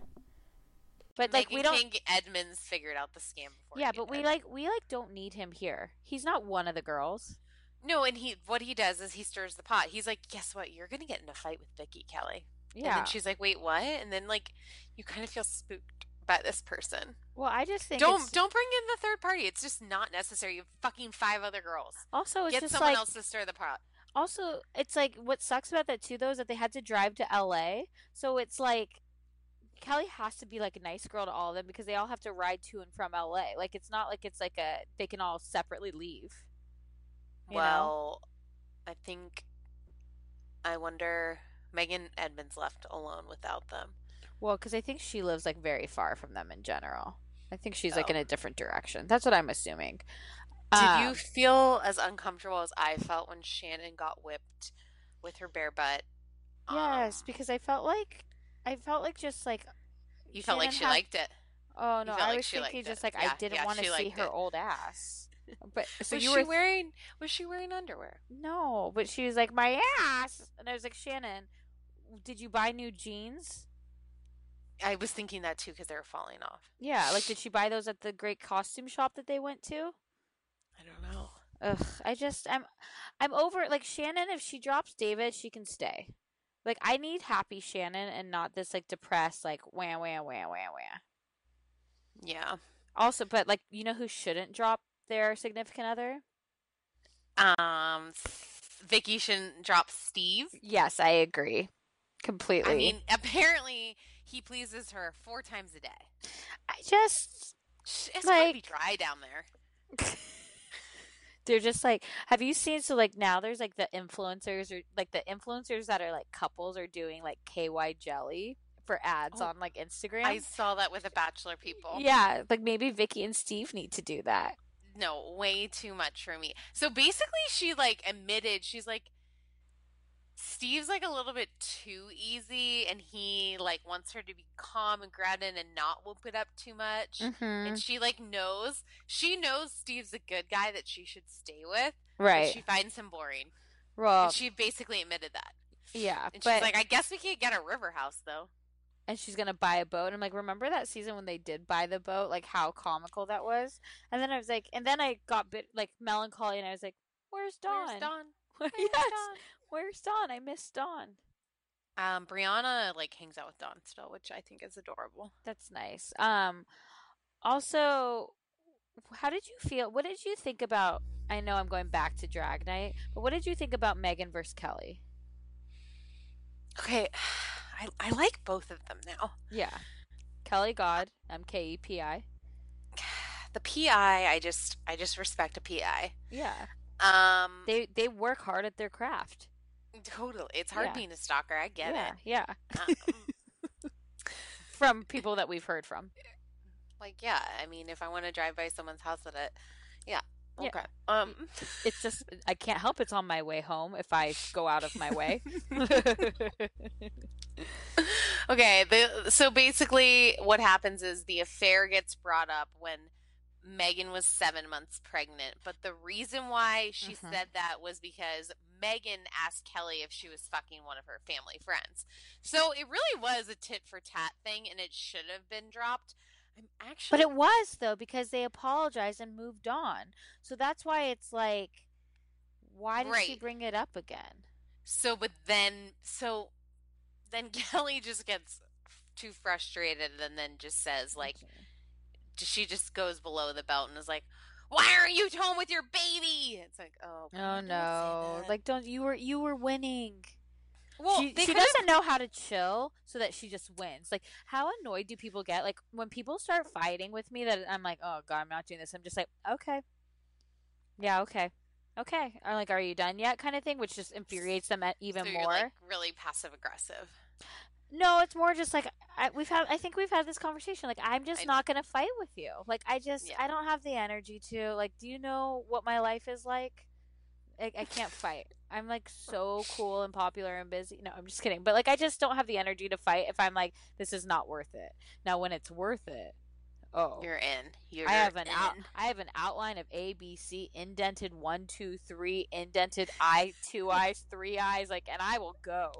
But like, Megan we don't. King Edmonds figured out the scam before. Yeah, he but we did. like we like don't need him here. He's not one of the girls. No, and he what he does is he stirs the pot. He's like, guess what? You're gonna get in a fight with Vicky Kelly. Yeah. And then she's like, wait, what? And then like you kind of feel spooked by this person. Well, I just think Don't it's, don't bring in the third party. It's just not necessary. You have fucking five other girls. also it's Get just someone like else to stir the pot. also it's like what sucks about that too though is that they had to drive to L A. So it's like Kelly has to be like a nice girl to all of them because they all have to ride to and from L A. Like it's not like it's like a they can all separately leave. You Well, know? I think I wonder Megan Edmonds left alone without them. Well, because I think she lives like very far from them in general. I think she's like Oh. in a different direction. That's what I'm assuming. Did Um, you feel as uncomfortable as I felt when Shannon got whipped with her bare butt? Yes, Um, because I felt like I felt like just like you felt like Shannon she had- liked it. Oh no, felt I like was she thinking liked just it. like I Yeah, didn't yeah, want to she see liked her it. old ass. But so was you she were wearing? Was she wearing underwear? no, but she was like my ass, and I was like Shannon, did you buy new jeans? I was thinking that too because they were falling off. Yeah, like did she buy those at the great costume shop that they went to? I don't know. Ugh, I just I'm I'm over like Shannon. If she drops David, she can stay. Like I need happy Shannon and not this like depressed like wham wham wham wham wham. Yeah. Also, but like you know who shouldn't drop their significant other? Um, Vicky shouldn't drop Steve. Yes, I agree completely. I mean, apparently he pleases her four times a day. I just Sh- It's Like- gonna be dry down there. they're just like have you seen so like now there's like the influencers or like the influencers that are like couples are doing like K Y jelly for ads Oh, on like Instagram. I saw that with the Bachelor people. Yeah, like maybe Vicky and Steve need to do that. No, way too much for me. So basically, she like admitted she's like, Steve's like a little bit too easy, and he like wants her to be calm and grounded and not whoop it up too much. Mm-hmm. And she like knows she knows Steve's a good guy that she should stay with, but Right. she finds him boring. Well, And she basically admitted that. yeah, And but she's like, I guess we can't get a river house though. and she's gonna buy a boat. And I'm like, remember that season when they did buy the boat? Like how comical that was. And then I was like, and then I got bit like melancholy, and I was like, where's Dawn? Where's Dawn? yes, Where's where's Dawn? I miss Dawn. Dawn? Um, Brianna like hangs out with Dawn still, which I think is adorable. That's nice. Um, also, how did you feel? What did you think about? I know I'm going back to drag night, but what did you think about Megan versus Kelly? Okay, I I like both of them now. Yeah, Kelly God, M K E P I. The P I, I just I just respect a P I. Yeah, Um, they they work hard at their craft. totally. It's hard Yeah. being a stalker. I get yeah, it. yeah. Um, From people that we've heard from. like, yeah. I mean, if I want to drive by someone's house with it, yeah. Yeah. Okay. Um, It's just I can't help it's on my way home if I go out of my way. okay. The, so basically, what happens is the affair gets brought up when Megan was seven months pregnant. But the reason why she Mhm. said that was because Megan asked Kelly if she was fucking one of her family friends. So it really was a tit for tat thing, and it should have been dropped. I'm actually. But it was though because they apologized and moved on. So that's why it's like why did she Right. bring it up again? So, but then, so then Kelly just gets too frustrated and then just says, like, she just goes below the belt and is like, why aren't you home with your baby? It's like, oh, Oh God, don't say no! that. Like, don't you were you were winning. well, she they she could've- doesn't know how to chill, so that she just wins. Like, how annoyed do people get? Like, when people start fighting with me, that I'm like, oh God, I'm not doing this. I'm just like, okay, yeah, okay, okay. Or like, are you done yet? Kind of thing, which just infuriates them e- even so more. You're, like, really passive aggressive. No, it's more just like I, we've had. I think we've had this conversation. Like, I'm just I know. not gonna fight with you. Like, I just Yeah. I don't have the energy to. Like, do you know what my life is like? I, I can't fight. I'm like so cool and popular and busy. No, I'm just kidding. But like, I just don't have the energy to fight if I'm like, this is not worth it. Now, when it's worth it, oh, You're in. You're I have an in. out. I have an outline of A, B, C, indented one, two, three, indented I, two eyes, three eyes, like, and I will go.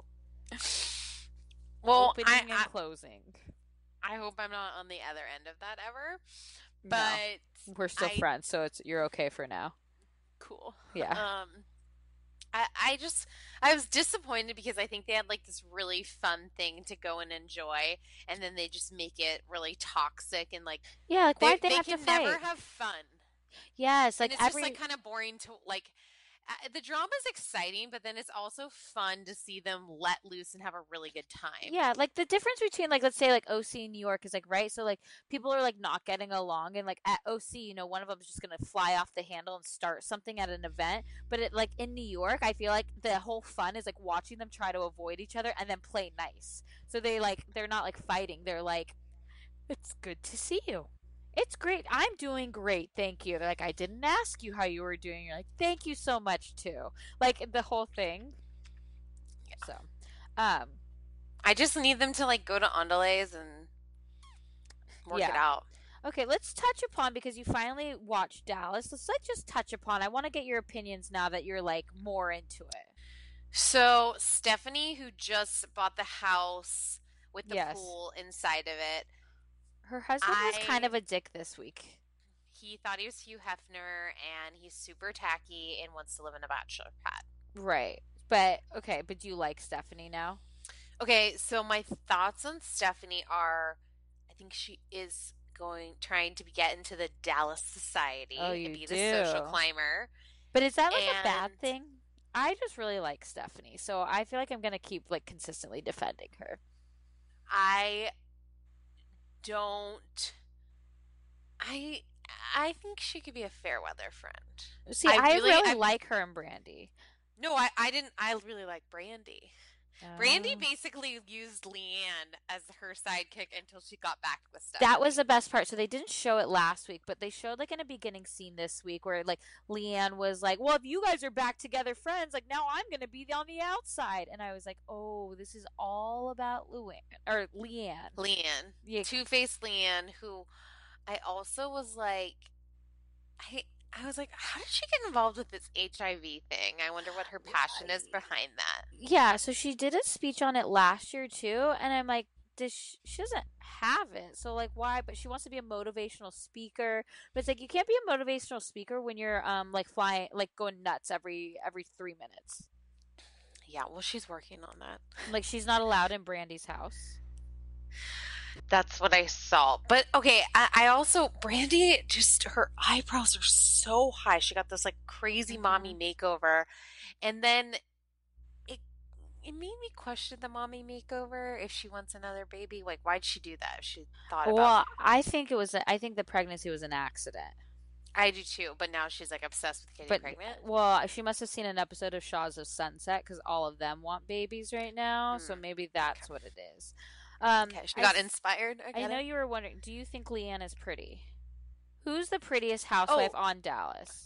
Well, Opening I, and I, closing. I hope I'm not on the other end of that ever. No. But We're still I- friends, so it's you're okay for now. cool. Yeah. Um, I I just I was disappointed because I think they had like this really fun thing to go and enjoy, and then they just make it really toxic and like Yeah, like they, why'd they, they have can to fight? never have fun. Yes, like and it's every just like kind of boring to like. Uh, the drama's exciting, but then it's also fun to see them let loose and have a really good time. yeah, like the difference between like let's say like O C in New York is like right, so like people are like not getting along, and like at O C, you know, one of them is just gonna fly off the handle and start something at an event. But it like in New York, I feel like the whole fun is like watching them try to avoid each other and then play nice. So they like they're not like fighting. They're like, it's good to see you. It's great. I'm doing great. Thank you. They're like, I didn't ask you how you were doing. You're like, thank you so much too. Like the whole thing. So, um, I just need them to like go to Andales and work Yeah. it out. okay, let's touch upon because you finally watched Dallas. Let's like just touch upon. I want to get your opinions now that you're like more into it. So Stephanie, who just bought the house with the Yes. pool inside of it, Her husband was kind I- of a dick this week. he thought he was Hugh Hefner, and he's super tacky and wants to live in a bachelor pad. Right. But okay, but do you like Stephanie now? Okay, so my thoughts on Stephanie are, I think she is going trying to get into the Dallas society Oh, you and be the social do. climber. But is that like a bad And- thing? I just really like Stephanie, so I feel like I'm gonna keep like consistently defending her. I don't. I I think she could be a fair weather friend. See, I I really- really, I- like her and Brandy. No, I, I didn't. I really like Brandy. Brandy Oh. basically used Leanne as her sidekick until she got back with stuff. That was the best part. So they didn't show it last week, but they showed like in a beginning scene this week where like Leanne was like, "Well, if you guys are back together, friends, like now I'm gonna be on the outside." And I was like, "Oh, this is all about Luann or Leanne." Leanne, Yeah. Two Face Leanne, who I also was like, I I was like, how did she get involved with this H I V thing? I wonder what her passion is behind that. Yeah, so she did a speech on it last year too, and I'm like, does she, she doesn't have it, so like why? But she wants to be a motivational speaker. But it's like you can't be a motivational speaker when you're um like flying like going nuts every every three minutes. Yeah, well, she's working on that. Like she's not allowed in Brandy's house. That's what I saw. But okay, I, I also Brandy just her eyebrows are so high. She got this like crazy mommy makeover, and then it it made me question the mommy makeover if she wants another baby. Like, why'd she do that? If she thought Well, about. I think it was. A, I think the pregnancy was an accident. I do too, but now she's like obsessed with getting But pregnant. well, she must have seen an episode of Shaws of Sunset because all of them want babies right now. So Mm, maybe that's what it is. Um, Okay, she I got s- inspired. I, I get know it. you were wondering. Do you think Leanne is pretty? Who's the prettiest housewife Oh. on Dallas?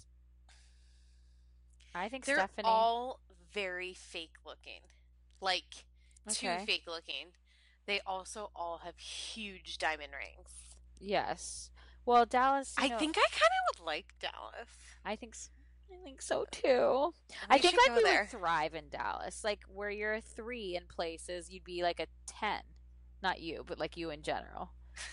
I think They're Stephanie. all very fake looking, like too Okay. fake looking. They also all have huge diamond rings. Yes. Well, Dallas. you I know, think I kind of would like Dallas. I think. s- I think so too. We I think should like go we there. would thrive in Dallas. Like where you're a three in places, you'd be like a ten. Not you, but like you in general.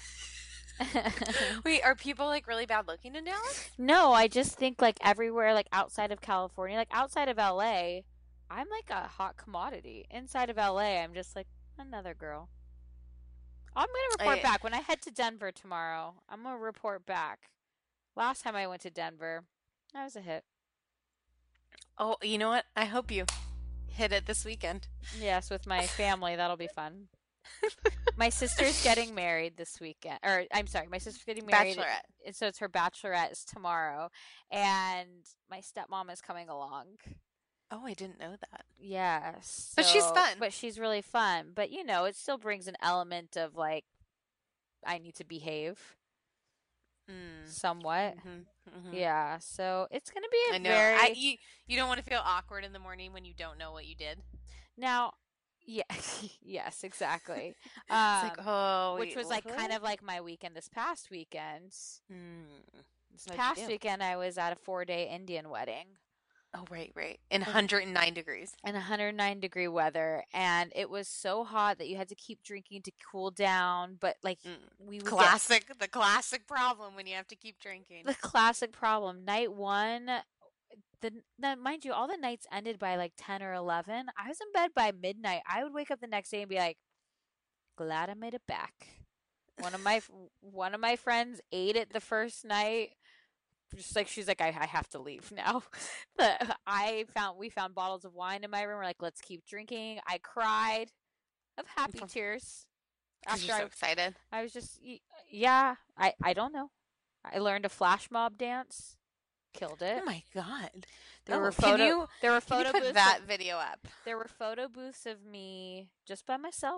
Wait, are people like really bad looking in Dallas? No, I just think like everywhere, like outside of California, like outside of L A, I'm like a hot commodity. Inside of L A, I'm just like another girl. I'm gonna report I- back when I head to Denver tomorrow. I'm gonna report back. Last time I went to Denver, that was a hit. Oh, you know what? I hope you hit it this weekend. Yes, with my family. That'll be fun. My sister's getting married this weekend. Or, I'm sorry, my sister's getting married. Bachelorette. So it's her bachelorette is tomorrow. And my stepmom is coming along. Oh, I didn't know that. Yes. But she's so- fun. But she's really fun. But, you know, it still brings an element of, like, I need to behave Mm. somewhat. Mm-hmm, mm-hmm. Yeah. So it's going to be a I know. very... I, you, you don't want to feel awkward in the morning when you don't know what you did. Now... Yeah, yes, exactly. It's Um, like, oh, which wait, was like what? kind of like my weekend this past weekend. Hmm. This What'd you past do? weekend, I was at a four-day Indian wedding Oh, right, right. In one hundred nine degrees. in one hundred nine degree weather, and it was so hot that you had to keep drinking to cool down. But like Mm. we would get Classic, the classic problem when you have to keep drinking. the classic problem. Night one, the now, mind you, all the nights ended by like ten or eleven. I was in bed by midnight. I would wake up the next day and be like, "Glad I made it back." One of my one of my friends ate it the first night. Just like she's like, I, I have to leave now. But I found we found bottles of wine in my room. We're like, let's keep drinking. I cried of happy From- tears 'Cause after you're so I, excited. I was just y- yeah. I I don't know. I learned a flash mob dance. Killed it. Oh my god! There Oh, were can photo. you- there were Can you photo put booths. that of, video up? there were photo booths of me just by myself.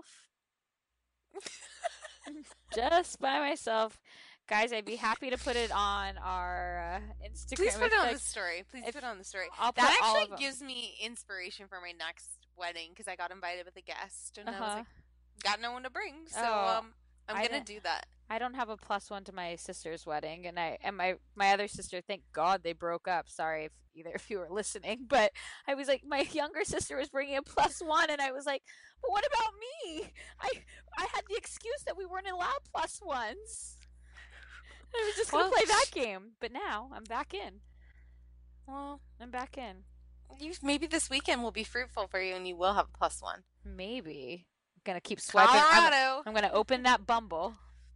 Just by myself, guys. I'd be happy to put it on our uh, Instagram. Please put if it on I- the story. Please if- put it on the story. I'll put That all actually of 'em. gives me inspiration for my next wedding because I got invited with a guest and I was Uh-huh. like, got no one to bring, so Oh, um, I'm I gonna didn't- do that. I don't have a plus one to my sister's wedding, and I and my my other sister. Thank God they broke up. Sorry if either of you were listening, but I was like, my younger sister was bringing a plus one, and I was like, but what about me? I I had the excuse that we weren't allowed plus ones. I was just gonna Well, play that game, but now I'm back in. Well, I'm back in. you, maybe this weekend will be fruitful for you, and you will have a plus one. Maybe I'm gonna keep swiping. I'm, Colorado. I'm gonna open that Bumble.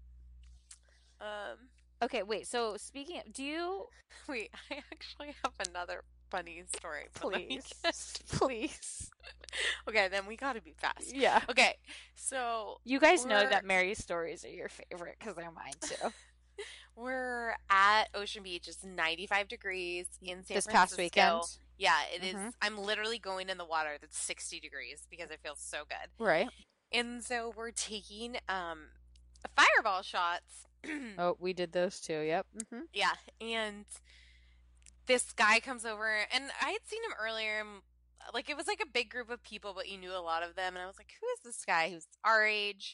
Um, Okay, wait. So speaking, of, do you wait, I actually have another funny story. for the please, weekend. please? Okay, then we gotta be fast. Yeah. Okay, so You guys know We're- that Mary's stories are your favorite because they're mine too. we're at Ocean Beach. It's ninety-five degrees in San This Francisco. past weekend, Yeah, it is. Mhm. I'm literally going in the water that's sixty degrees because it feels so good. right? And so we're taking um fireball shots. Oh, we did those too. Yep. Mm-hmm. Yeah, and this guy comes over, and I had seen him earlier. And, like, it was like a big group of people, but you knew a lot of them. And I was like, who is this guy who's our age?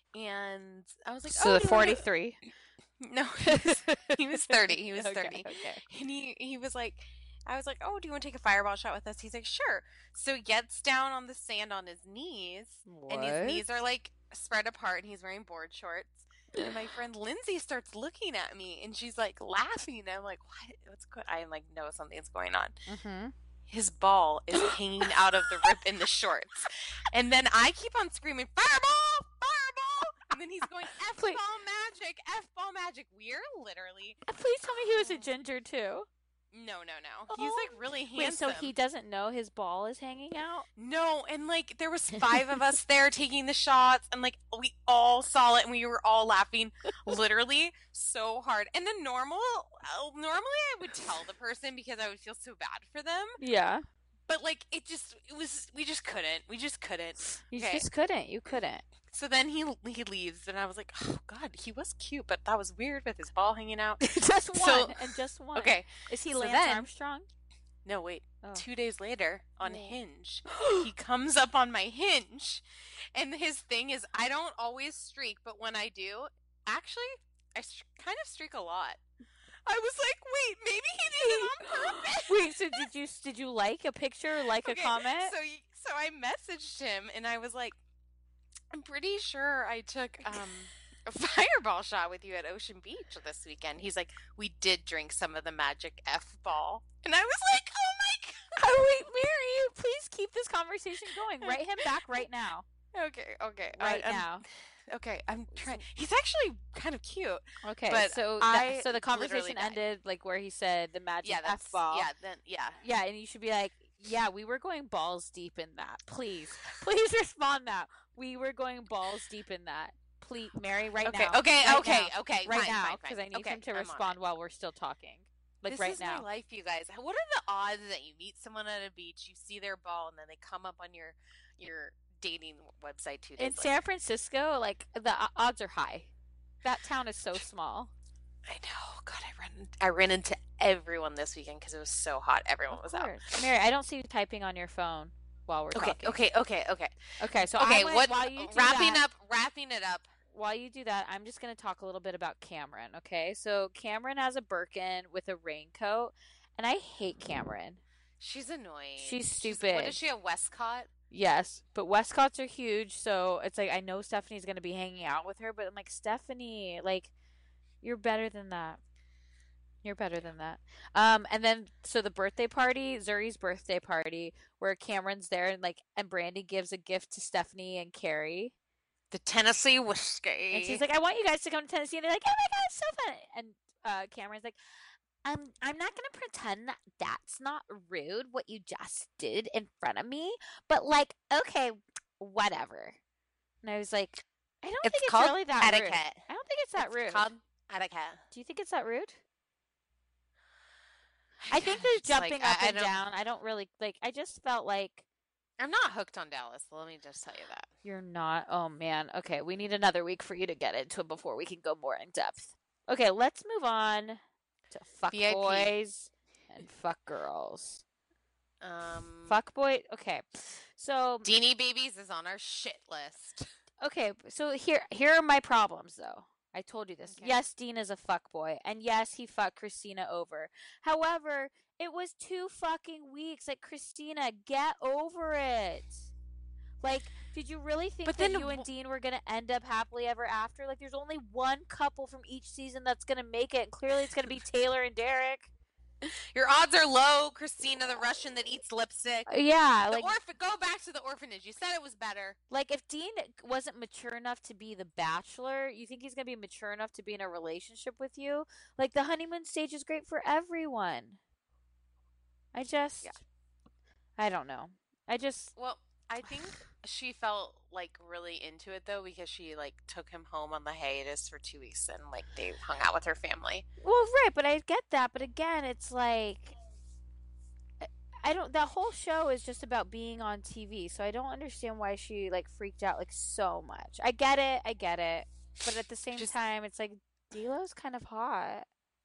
And I was like, So oh, the do you wanna- forty-three. No, he was, he was thirty. He was Okay, thirty. Okay. And he, he was like, I was like, oh, do you want to take a fireball shot with us? He's like, sure. So he gets down on the sand on his knees, and his What? knees are like spread apart, and he's wearing board shorts. And my friend Lindsay starts looking at me, and she's like laughing. And I'm like, what? What's going? I am like, know something's going on. Mm-hmm. His ball is hanging out of the rip in the shorts, and then I keep on screaming, fireball, fireball, and then he's going F ball Please. magic, F ball magic. We're literally Please tell me he was a ginger too. no, no, no. He's Oh. like really Wait, handsome. so he doesn't know his ball is hanging out? No, and like there was five of us there taking the shots, and like we all saw it, and we were all laughing, literally so hard. And then normal, uh, normally I would tell the person because I would feel so bad for them, Yeah. but like it just, it was, we just couldn't, we just couldn't. You Okay. just couldn't. You couldn't. So then he he leaves, and I was like, oh god, he was cute, but that was weird with his ball hanging out. just one So- and just one. Okay, Is he so Lance then- Armstrong? no wait. Oh. Two days later, on Whoa. Hinge, he comes up on my Hinge, and his thing is I don't always streak, but when I do, actually, I st- kind of streak a lot. I was like, wait, maybe he did it on purpose. Wait, so did you did you like a picture, like Okay, a comment? So, y- so I messaged him, and I was like, I'm pretty sure I took um, a fireball shot with you at Ocean Beach this weekend. He's like, we did drink some of the magic F ball, and I was like, oh my god. Oh wait, Mary, please keep this conversation going. Write him back right now. Okay, okay. Right I, I'm- now. Okay, I'm trying. He's actually kind of cute. Okay, but so I that, so the conversation literally died. ended like where he said the magic Yeah, that's F ball. yeah. Then yeah, Yeah, and you should be like, yeah, we were going balls deep in that. Please, please respond that we were going balls deep in that. Please, Mary, right okay, now. okay, right okay, now, okay, right fine, now, fine, because fine. I need okay, him to I'm on respond it. while we're still talking. Like this right is now. my life, you guys. What are the odds that you meet someone at a beach, you see their ball, and then they come up on your your dating website two days In later? San Francisco, like the odds are high. That town is so small. I know. God, I ran I ran into everyone this weekend because it was so hot. Everyone Of was course. out. Okay. Mary, I don't see you typing on your phone while we're Okay, talking. okay, okay, okay. Okay, so okay, I went, what? while you do wrapping that, up, wrapping it up. While you do that, I'm just going to talk a little bit about Cameron, okay? So Cameron has a Birkin with a raincoat, and I hate Cameron. She's annoying. She's She's, stupid. what is she, a Westcott? Yes, but Westcotts are huge, so it's like I know Stephanie's going to be hanging out with her, but I'm like, Stephanie, like, you're better than that. You're better than that. Um, and then, so the birthday party, Zuri's birthday party, where Cameron's there, and like, and Brandy gives a gift to Stephanie and Carrie. The Tennessee whiskey. And she's like, I want you guys to come to Tennessee. And they're like, oh my God, it's so fun. And uh, Cameron's like, um, I'm not going to pretend that that's not rude, what you just did in front of me. But like, okay, whatever. And I was like, I don't it's think it's called really that etiquette. rude. I don't think it's that it's rude. called etiquette. Do you think it's that rude? I think the It's jumping like, up I, I and don't, down, I don't really, like, I just felt like, I'm not hooked on Dallas. Let me just tell you that. you're not. Oh man. Okay, we need another week for you to get into it before we can go more in depth. Okay, let's move on to fuck V I P. boys and fuck girls. Um, Fuck boy. Okay, so Deanie Babies is on our shit list. okay, so here here are my problems though. I told you this. Okay. Yes, Dean is a fuck boy, and yes, he fucked Christina over. However, it was two fucking weeks. Like, Christina, get over it. Like, did you really think But that then you and w- Dean were gonna end up happily ever after? Like, there's only one couple from each season that's gonna make it, and clearly it's gonna be Taylor and Derek. Your odds are low, Christina, the Russian that eats lipstick. Uh, Yeah, The like, orphan. Go back to the orphanage. You said it was better. like if Dean wasn't mature enough to be the bachelor, you think he's gonna be mature enough to be in a relationship with you? Like, the honeymoon stage is great for everyone. I just, Yeah. I don't know. I just, Well, I think she felt like really into it though because she like took him home on the hiatus for two weeks and like they hung out with her family. well, right, but I get that. But again, it's like, I- I don't, that whole show is just about being on T V. So I don't understand why she like freaked out like so much. I get it. I get it. But at the same Just- time, it's like, D'Lo's kind of hot.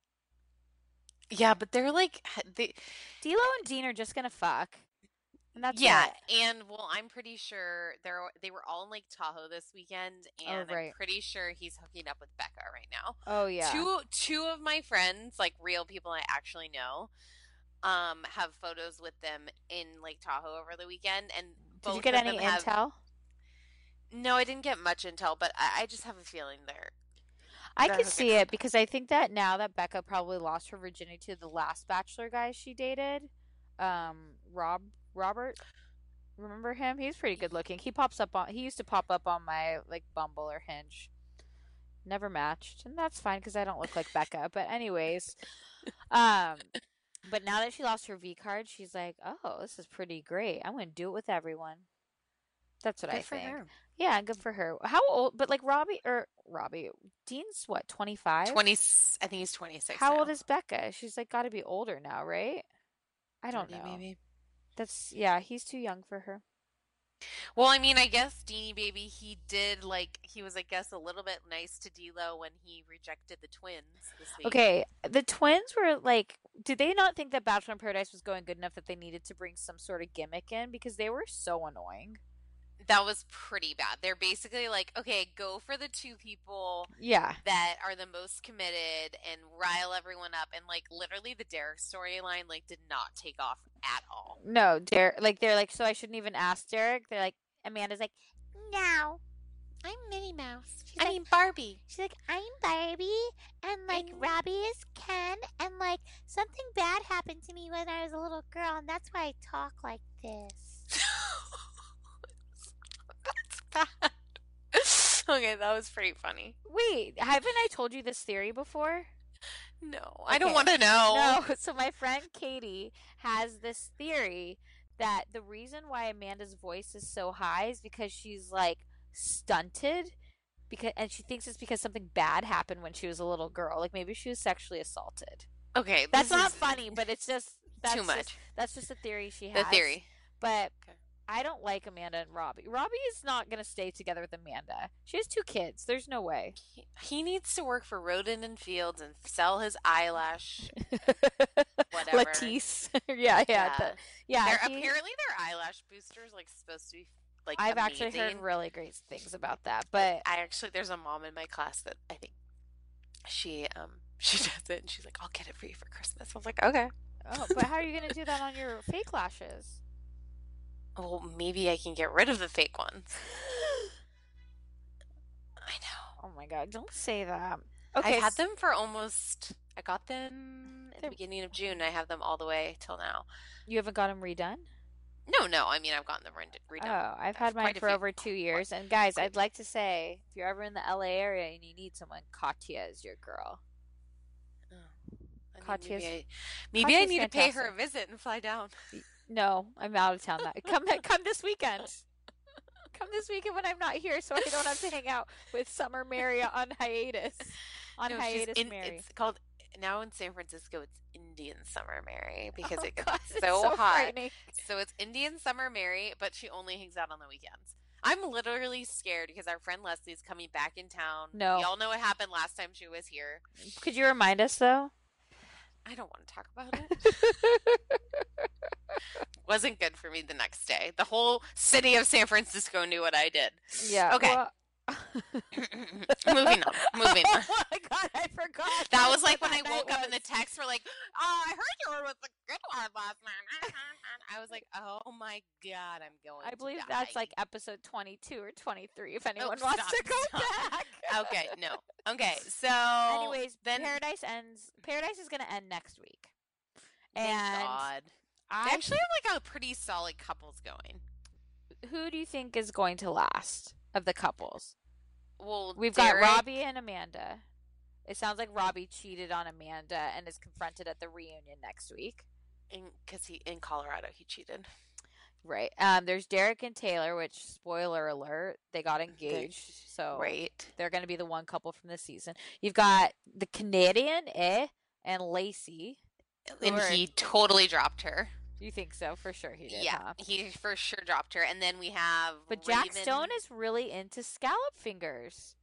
Yeah, but they're like they. D'Lo and Dean are just gonna fuck. And that's yeah, it. and well, I'm pretty sure they're they were all in Lake Tahoe this weekend, and Oh, right. I'm pretty sure he's hooking up with Becca right now. Oh yeah. Two two of my friends, like real people I actually know, um, have photos with them in Lake Tahoe over the weekend, and Did both you get of any them have- intel? No, I didn't get much intel, but I, I just have a feeling they're. I They're could hooking see up. it because I think that now that Becca probably lost her virginity to the last Bachelor guy she dated, um, Rob Robert. Remember him? He's pretty good looking. He pops up on. He used to pop up on my like Bumble or Hinge. Never matched, and that's fine because I don't look like Becca. But anyways, um, but now that she lost her V card, she's like, oh, this is pretty great. I'm gonna do it with everyone. That's what Good I for think. her. Yeah, good for her. How old? But like Robbie or Robbie, Dean's what, twenty-five? Twenty. I think he's twenty six. How now. old is Becca? She's like got to be older now, right? I don't thirty know. maybe. That's yeah. He's too young for her. Well, I mean, I guess Deanie Baby, he did like he was, I guess, a little bit nice to D'Lo when he rejected the twins this week. Okay, the twins were like, did they not think that Bachelor in Paradise was going good enough that they needed to bring some sort of gimmick in because they were so annoying? That was pretty bad. They're basically like, okay, go for the two people Yeah. that are the most committed and rile everyone up. And like literally the Derek storyline like did not take off at all. No, Derek. Like they're like, so I shouldn't even ask Derek. They're like, Amanda's like, no. I'm Minnie Mouse. She's I like- mean Barbie. She's like, I'm Barbie, and like And- Robbie is Ken, and like something bad happened to me when I was a little girl, and that's why I talk like this. That's bad. Okay, that was pretty funny. Wait, haven't I told you this theory before? No, I don't Okay. want to know. No, so my friend Katie has this theory that the reason why Amanda's voice is so high is because she's like stunted, because and she thinks it's because something bad happened when she was a little girl. Like maybe she was sexually assaulted. Okay, That's this not is funny, but it's just that's too much. Just, that's just a theory she has. The theory. But Okay. I don't like Amanda and Robbie. Robbie is not going to stay together with Amanda. She has two kids. There's no way. He, he needs to work for Roden and Fields and sell his eyelash. Whatever. Latisse. yeah, yeah. Yeah. the- yeah They're, he- apparently, their eyelash boosters like supposed to be like. I've amazing. actually heard really great things about that. But I actually, there's a mom in my class that I think she um she does it, and she's like, "I'll get it for you for Christmas." I was like, "Okay." oh, but how are you going to do that on your fake lashes? Well, maybe I can get rid of the fake ones. I know. Oh my god, don't say that. Okay, I've had s- them for almost. I got them at the They're- beginning of June. I have them all the way till now. You haven't got them redone? No, no. I mean, I've gotten them re- redone. Oh, I've had mine quite a for few. over two years. And guys, I'd like to say, if you're ever in the L A area and you need someone, Katya is your girl. Oh. I mean, Katya's- maybe I, maybe I Katya's need to pay her a fantastic. visit and fly down. No, I'm out of town. That come come this weekend. Come this weekend when I'm not here, so I don't have to hang out with Summer Mary on hiatus. On No, she's hiatus, in- Mary. It's called now in San Francisco. It's Indian Summer Mary because Oh, it gets God, it's so, so hot. frightening. So it's Indian Summer Mary, but she only hangs out on the weekends. I'm literally scared because our friend Leslie's coming back in town. No. Y'all know what happened last time she was here. Could you remind us though? I don't want to talk about it. Wasn't good for me the next day. The whole city of San Francisco knew what I did. Yeah. Okay. well- Moving on. Moving on. Oh my god, I forgot. That what was like when I that woke night up and the was. texts were like, "Oh, I heard you were with the good one last night." I was like, "Oh my god, I'm going." I to believe die. that's like episode twenty-two or twenty-three. If anyone Oh, wants stop, to go stop. back. Okay, no. Okay, so Anyways, then Paradise ends. Paradise is going to end next week, thank and God. I They actually have like a pretty solid couples going. who do you think is going to last of the couples? Well, We've Derek, got Robbie and Amanda. It sounds like Robbie cheated on Amanda and is confronted at the reunion next week. because he in Colorado he cheated. Right. Um. There's Derek and Taylor, which spoiler alert, they got engaged. So Right. they're going to be the one couple from this season. You've got the Canadian, eh, and Lacey. who And are- he totally dropped her. You think so? For sure he did. Yeah, Huh? he for sure dropped her. And then we have But Jack Raven. Stone is really into scallop fingers.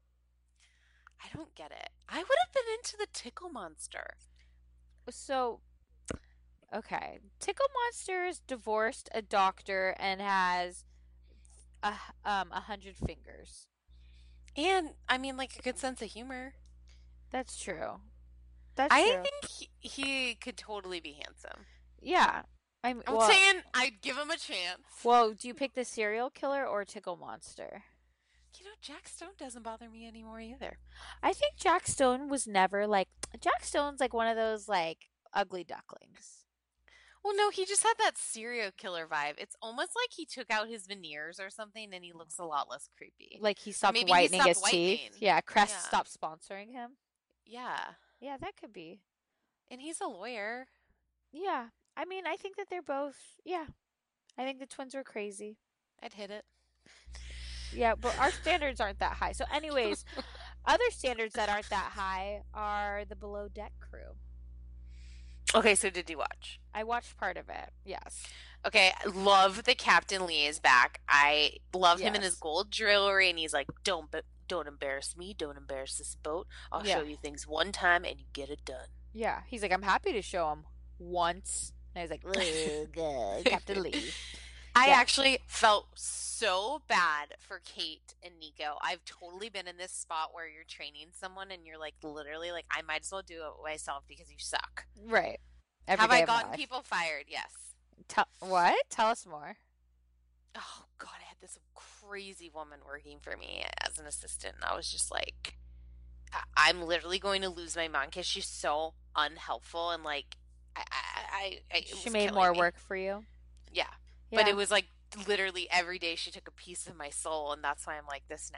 I don't get it. I would have been into the Tickle Monster. So, okay, Tickle Monster's divorced a doctor and has a um a hundred fingers. And I mean, like a good sense of humor. That's true. That's I true. think he, he could totally be handsome. Yeah, I'm. I'm well, saying I'd give him a chance. well, do you pick the serial killer or Tickle Monster? You know, Jack Stone doesn't bother me anymore either. I think Jack Stone was never like Jack Stone's like one of those like ugly ducklings. Well, no, he just had that serial killer vibe. It's almost like he took out his veneers or something and he looks a lot less creepy. Like he stopped Maybe he whitening stopped his teeth. whitening. Yeah, Crest Yeah. stopped sponsoring him. Yeah. Yeah, that could be. And he's a lawyer. Yeah. I mean, I think that they're both, yeah. I think the twins were crazy. I'd hit it. Yeah, but our standards aren't that high. So, anyways, other standards that aren't that high are the Below Deck crew. Okay, so did you watch? I watched part of it. Yes. Okay, I love that Captain Lee is back. I love him in his Yes. gold jewelry, and he's like, "Don't, be- don't embarrass me. Don't embarrass this boat. I'll Yeah. show you things one time, and you get it done." Yeah. He's like, I'm happy to show him once. And I was like, "Ooh, good, Captain Lee." I Yeah. actually felt so bad for Kate and Nico. I've totally been in this spot where you're training someone, and you're like, literally, like, I might as well do it myself because you suck. Right. Every Have day I of my gotten life. people fired? Yes. Tell what? Tell us more. Oh God, I had this crazy woman working for me as an assistant, and I was just like, I- I'm literally going to lose my mind because she's so unhelpful and like, I, I, I, I it She was made killing more me. work for you. Yeah, Yeah. but it was like literally every day she took a piece of my soul, and that's why I'm like this now.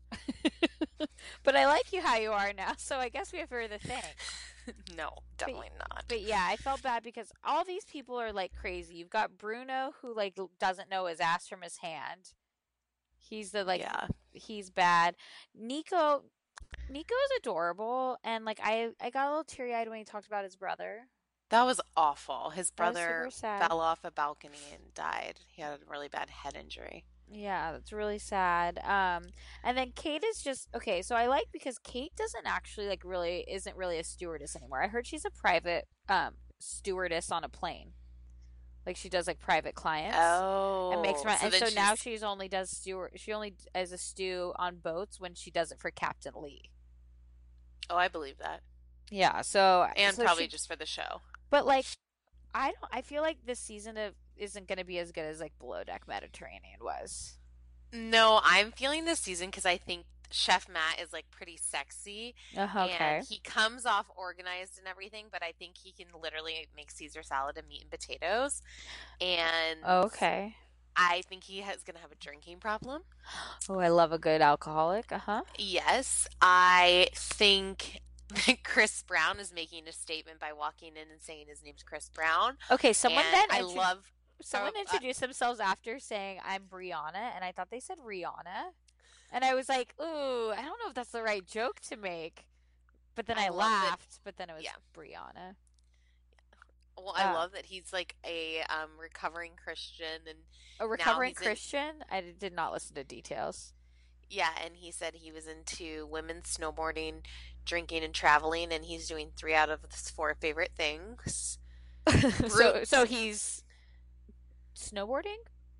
But I like you how you are now, so I guess we have further thanks. No, definitely but, not. But yeah, I felt bad because all these people are like crazy. You've got Bruno who like doesn't know his ass from his hand. He's the like Yeah. he's bad. Nico Nico is adorable, and like I I got a little teary eyed when he talked about his brother. That was awful. His That was brother super sad. fell off a balcony and died. He had a really bad head injury. Yeah, that's really sad. Um, and then Kate is just okay. So I like because Kate doesn't actually like really isn't really a stewardess anymore. I heard she's a private um stewardess on a plane. Like she does like private clients. Oh, and makes money. so and then so now she's- she's only does steward. She only is a stew on boats when she does it for Captain Lee. Oh, I believe that. Yeah. So And so probably she- just for the show. But like, I don't. I feel like this season of isn't going to be as good as like Below Deck Mediterranean was. No, I'm feeling this season because I think Chef Matt is like pretty sexy. Uh, okay. And he comes off organized and everything, but I think he can literally make Caesar salad and meat and potatoes. And Okay. I think he is going to have a drinking problem. Oh, I love a good alcoholic. Uh huh. Yes, I think that Chris Brown is making a statement by walking in and saying his name's Chris Brown. Okay, someone And then I intro- love someone uh, uh, introduced themselves after saying I'm Brianna, and I thought they said Rihanna, and I was like, ooh, I don't know if that's the right joke to make. But then I, I love that- laughed. But then it was Yeah. Brianna. Well, I Uh, love that he's like a um, recovering Christian, and A recovering he's in- Christian. I did not listen to details. yeah, and he said he was into women snowboarding, drinking, and traveling, and he's doing three out of his four favorite things. so, so he's snowboarding.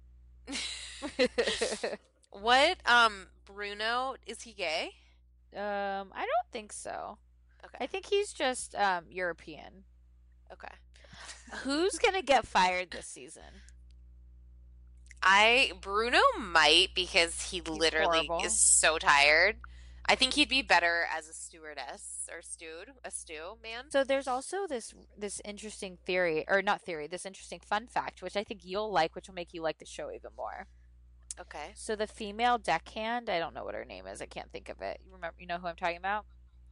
What? Um, Bruno, is he gay? Um, I don't think so. Okay. I think he's just um European. Okay. Who's gonna get fired this season? I Bruno might because he literally horrible. is so tired. I think he'd be better as a stewardess or stewed, a stew man. So there's also this this interesting theory, or not theory, this interesting fun fact, which I think you'll like, which will make you like the show even more. Okay. So the female deckhand, I don't know what her name is. I can't think of it. You remember? You know who I'm talking about?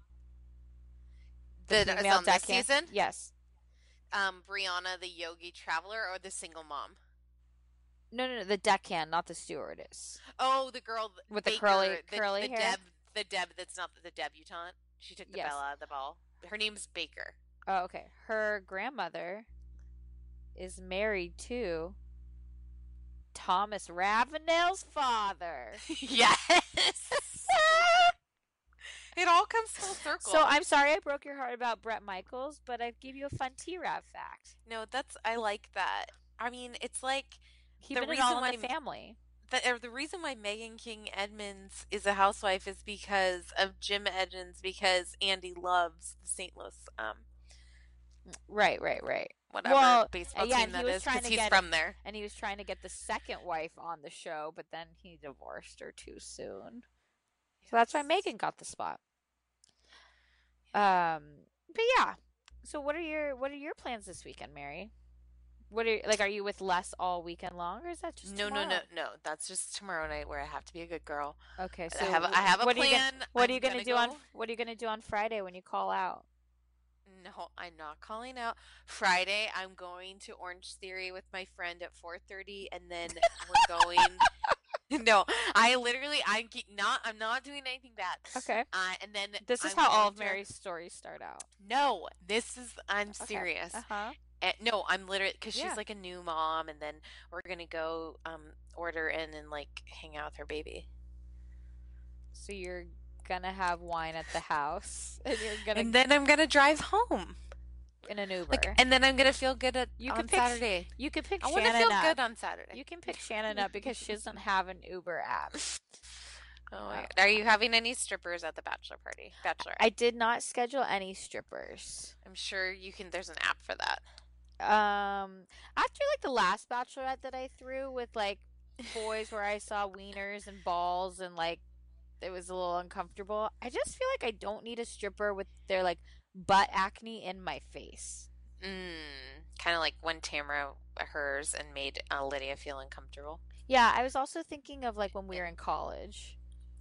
The, is on this season? Yes. Um, Brianna, the yogi traveler, or the single mom? No, no, no. The deckhand, not the stewardess. Oh, the girl th- With the Baker, curly- the, curly the hair? Deb, the Deb that's not the debutante. She took the Yes. Bella out of the ball. Her name's Baker. Oh, okay. Her grandmother is married to Thomas Ravenel's father. Yes. It all comes full circle. So I'm sorry I broke your heart about Bret Michaels, but I give you a fun T-Rav fact. no, that's I like that. I mean, it's like Keeping it reason all in why- the family. the, or the reason why Megan King Edmonds is a housewife is because of Jim Edmonds, because Andy loves the Saint Louis, um, Right, right, right. whatever Well, baseball uh, yeah, team and he that was is, trying because to he's get from there. And he was trying to get the second wife on the show, but then he divorced her too soon. So that's why Megan got the spot. Um, but yeah. So what are your what are your plans this weekend, Mary? What are like? Are you with Les all weekend long, or is that just No, no, tomorrow? no, no. That's just tomorrow night where I have to be a good girl. Okay, so I have a, I have a what plan. Are you gonna, what are I'm you gonna, gonna do on go- What are you gonna do on Friday when you call out? No, I'm not calling out. Friday, I'm going to Orange Theory with my friend at four thirty, and then we're going. No, I literally, I'm ke- not. I'm not doing anything bad. Okay. Uh, and then This is I'm how all going of to- Mary's stories start out. No, this is. I'm serious. Uh huh. And, no, I'm literally because Yeah. she's like a new mom, and then we're gonna go um order in and like hang out with her baby. So you're gonna have wine at the house, and you're gonna And then I'm gonna drive home. in an Uber. Like, and then I'm gonna feel good at You on can pick- Saturday. you can pick I want to Shannon feel up. good on Saturday. You can pick Shannon up because she doesn't have an Uber app. Oh my God. Are you having any strippers at the bachelor party? Bachelor. I did not schedule any strippers. I'm sure you can. There's an app for that. Um, after like the last bachelorette that I threw with like boys where I saw wieners and balls and like it was a little uncomfortable. I just feel like I don't need a stripper with their like butt acne in my face. Mm, kind of like when Tamara hers and made uh, Lydia feel uncomfortable. Yeah, I was also thinking of like when we were in college.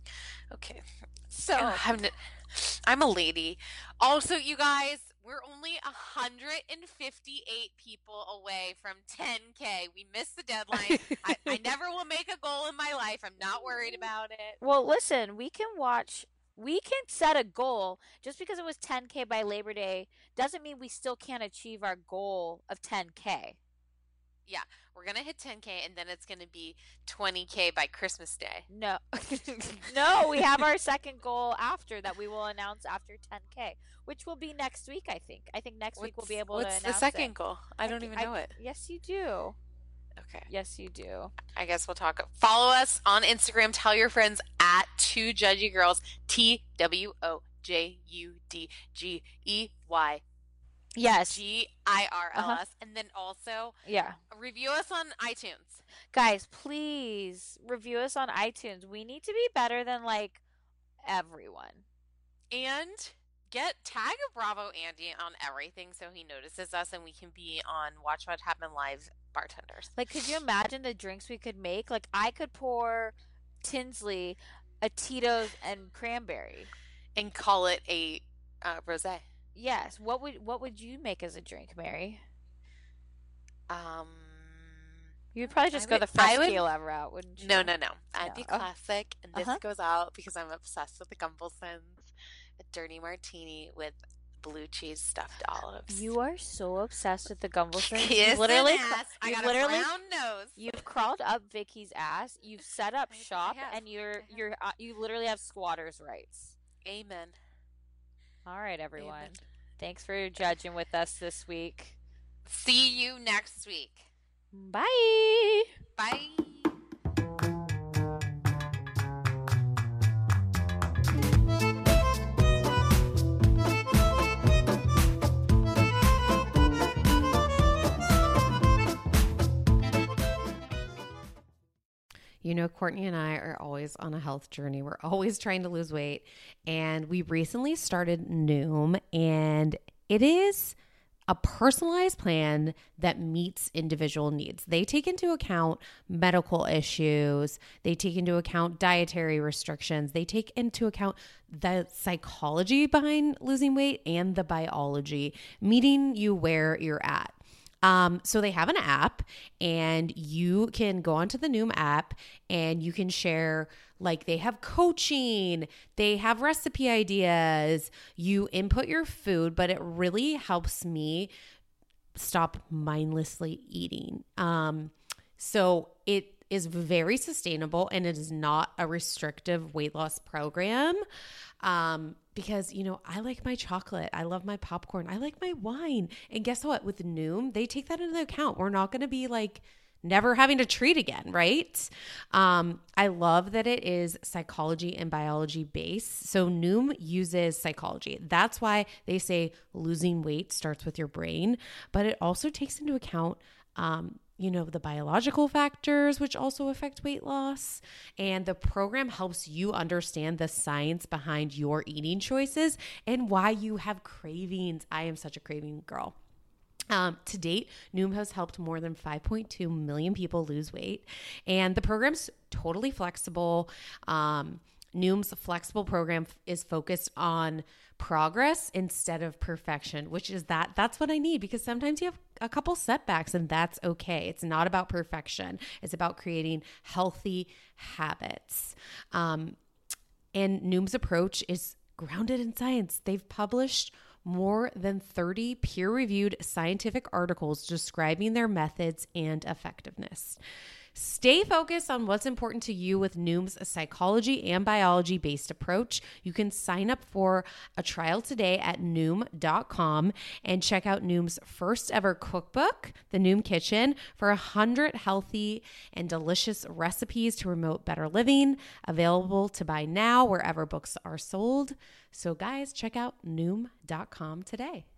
Okay. So Oh. I'm, I'm a lady. Also, you guys, we're only one hundred fifty-eight people away from ten K. We missed the deadline. I, I never will make a goal in my life. I'm not worried about it. Well, listen, we can watch, we can set a goal. Just because it was ten K by Labor Day doesn't mean we still can't achieve our goal of ten K. Yeah, we're going to hit ten K, and then it's going to be twenty K by Christmas Day. No, no, we have our second goal after that we will announce after ten K, which will be next week, I think. I think next week we'll be able what's to announce What's the second it. goal? I don't even know I, it. Yes, you do. Okay. Yes, you do. I guess we'll talk. Follow us on Instagram. Tell your friends at Two Judgy Girls. T W O J U D G E Y. Yes. G I R L S. Uh-huh. And then also Yeah. review us on iTunes. Guys, please review us on iTunes. We need to be better than like everyone. And get tag Bravo Andy on everything so he notices us and we can be on Watch What Happened Live bartenders. Like, could you imagine the drinks we could make? Like, I could pour Tinsley a Tito's and cranberry. And call it a uh, rosé. Yes. What would what would you make as a drink, Mary? Um, You would probably just I go would- the fresh I would- tequila route, wouldn't you? No, no, no. I'd No. be Oh. classic. And this Uh-huh. goes out because I'm obsessed with the Gumblesons. A dirty martini with blue cheese stuffed olives. You are so obsessed with the Gumblesons. Kiss You've literally, an ass. I you've got literally, a brown nose. you've crawled up Vicky's ass. You've set up I- I shop, have. and you're I have. you're uh, you literally have squatters' rights. Amen. All right, everyone. Amen. Thanks for judging with us this week. See you next week. Bye. Bye. You know, Courtney and I are always on a health journey. We're always trying to lose weight. And we recently started Noom, and it is a personalized plan that meets individual needs. They take into account medical issues. They take into account dietary restrictions. They take into account the psychology behind losing weight and the biology, meeting you where you're at. Um, so they have an app, and you can go onto the Noom app and you can share, like, they have coaching, they have recipe ideas, you input your food, but it really helps me stop mindlessly eating. Um, so it is very sustainable, and it is not a restrictive weight loss program. Um, because, you know, I like my chocolate. I love my popcorn. I like my wine. And guess what? With Noom, they take that into account. We're not going to be like never having to treat again, right? Um, I love that it is psychology and biology based. So Noom uses psychology. That's why they say losing weight starts with your brain, but it also takes into account, um, you know, the biological factors, which also affect weight loss. And the program helps you understand the science behind your eating choices and why you have cravings. I am such a craving girl. Um, to date, Noom has helped more than five point two million people lose weight. And the program's totally flexible. Um, Noom's flexible program is focused on progress instead of perfection, which is that that's what I need, because sometimes you have a couple setbacks and that's okay. It's not about perfection. It's about creating healthy habits. Um, and Noom's approach is grounded in science. They've published more than thirty peer-reviewed scientific articles describing their methods and effectiveness. Stay focused on what's important to you with Noom's psychology and biology-based approach. You can sign up for a trial today at Noom dot com and check out Noom's first ever cookbook, The Noom Kitchen, for one hundred healthy and delicious recipes to promote better living, available to buy now wherever books are sold. So guys, check out Noom dot com today.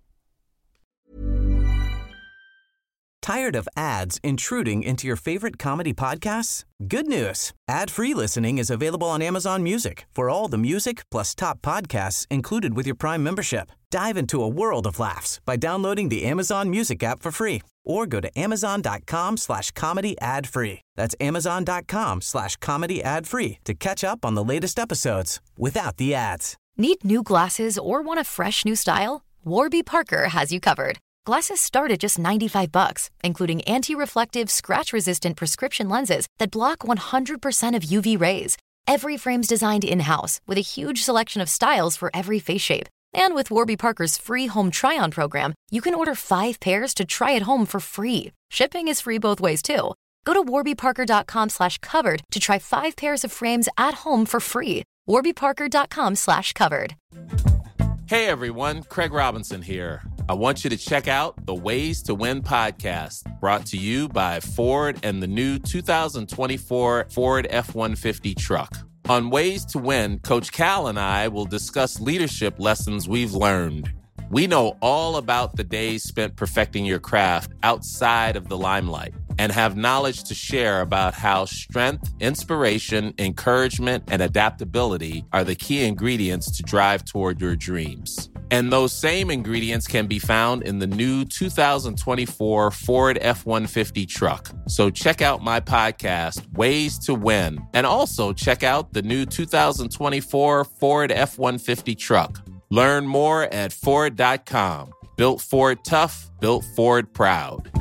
Tired of ads intruding into your favorite comedy podcasts? Good news. Ad-free listening is available on Amazon Music for all the music plus top podcasts included with your Prime membership. Dive into a world of laughs by downloading the Amazon Music app for free or go to amazon.com slash comedy ad free. That's amazon.com slash comedy ad free to catch up on the latest episodes without the ads. Need new glasses or want a fresh new style? Warby Parker has you covered. Glasses start at just ninety-five bucks, including anti-reflective, scratch-resistant prescription lenses that block one hundred percent of U V rays. Every frame's designed in-house with a huge selection of styles for every face shape. And with Warby Parker's free home try-on program, you can order five pairs to try at home for free. Shipping is free both ways, too. Go to warbyparker.com slash covered to try five pairs of frames at home for free. warbyparker.com slash covered. Hey, everyone. Craig Robinson here. I want you to check out the Ways to Win podcast, brought to you by Ford and the new two thousand twenty-four Ford F one fifty truck. On Ways to Win, Coach Cal and I will discuss leadership lessons we've learned. We know all about the days spent perfecting your craft outside of the limelight and have knowledge to share about how strength, inspiration, encouragement, and adaptability are the key ingredients to drive toward your dreams. And those same ingredients can be found in the new two thousand twenty-four Ford F one fifty truck. So check out my podcast, Ways to Win, and also check out the new two thousand twenty-four Ford F one fifty truck. Learn more at Ford dot com. Built Ford tough, built Ford proud.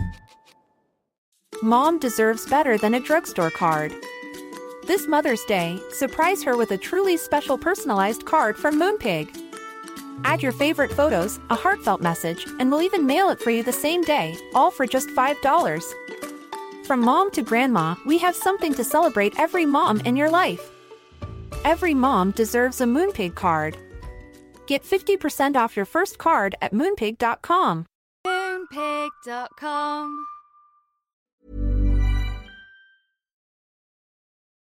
Mom deserves better than a drugstore card. This Mother's Day, surprise her with a truly special personalized card from Moonpig. Add your favorite photos, a heartfelt message, and we'll even mail it for you the same day, all for just five dollars. From mom to grandma, we have something to celebrate every mom in your life. Every mom deserves a Moonpig card. Get fifty percent off your first card at moonpig dot com. moonpig dot com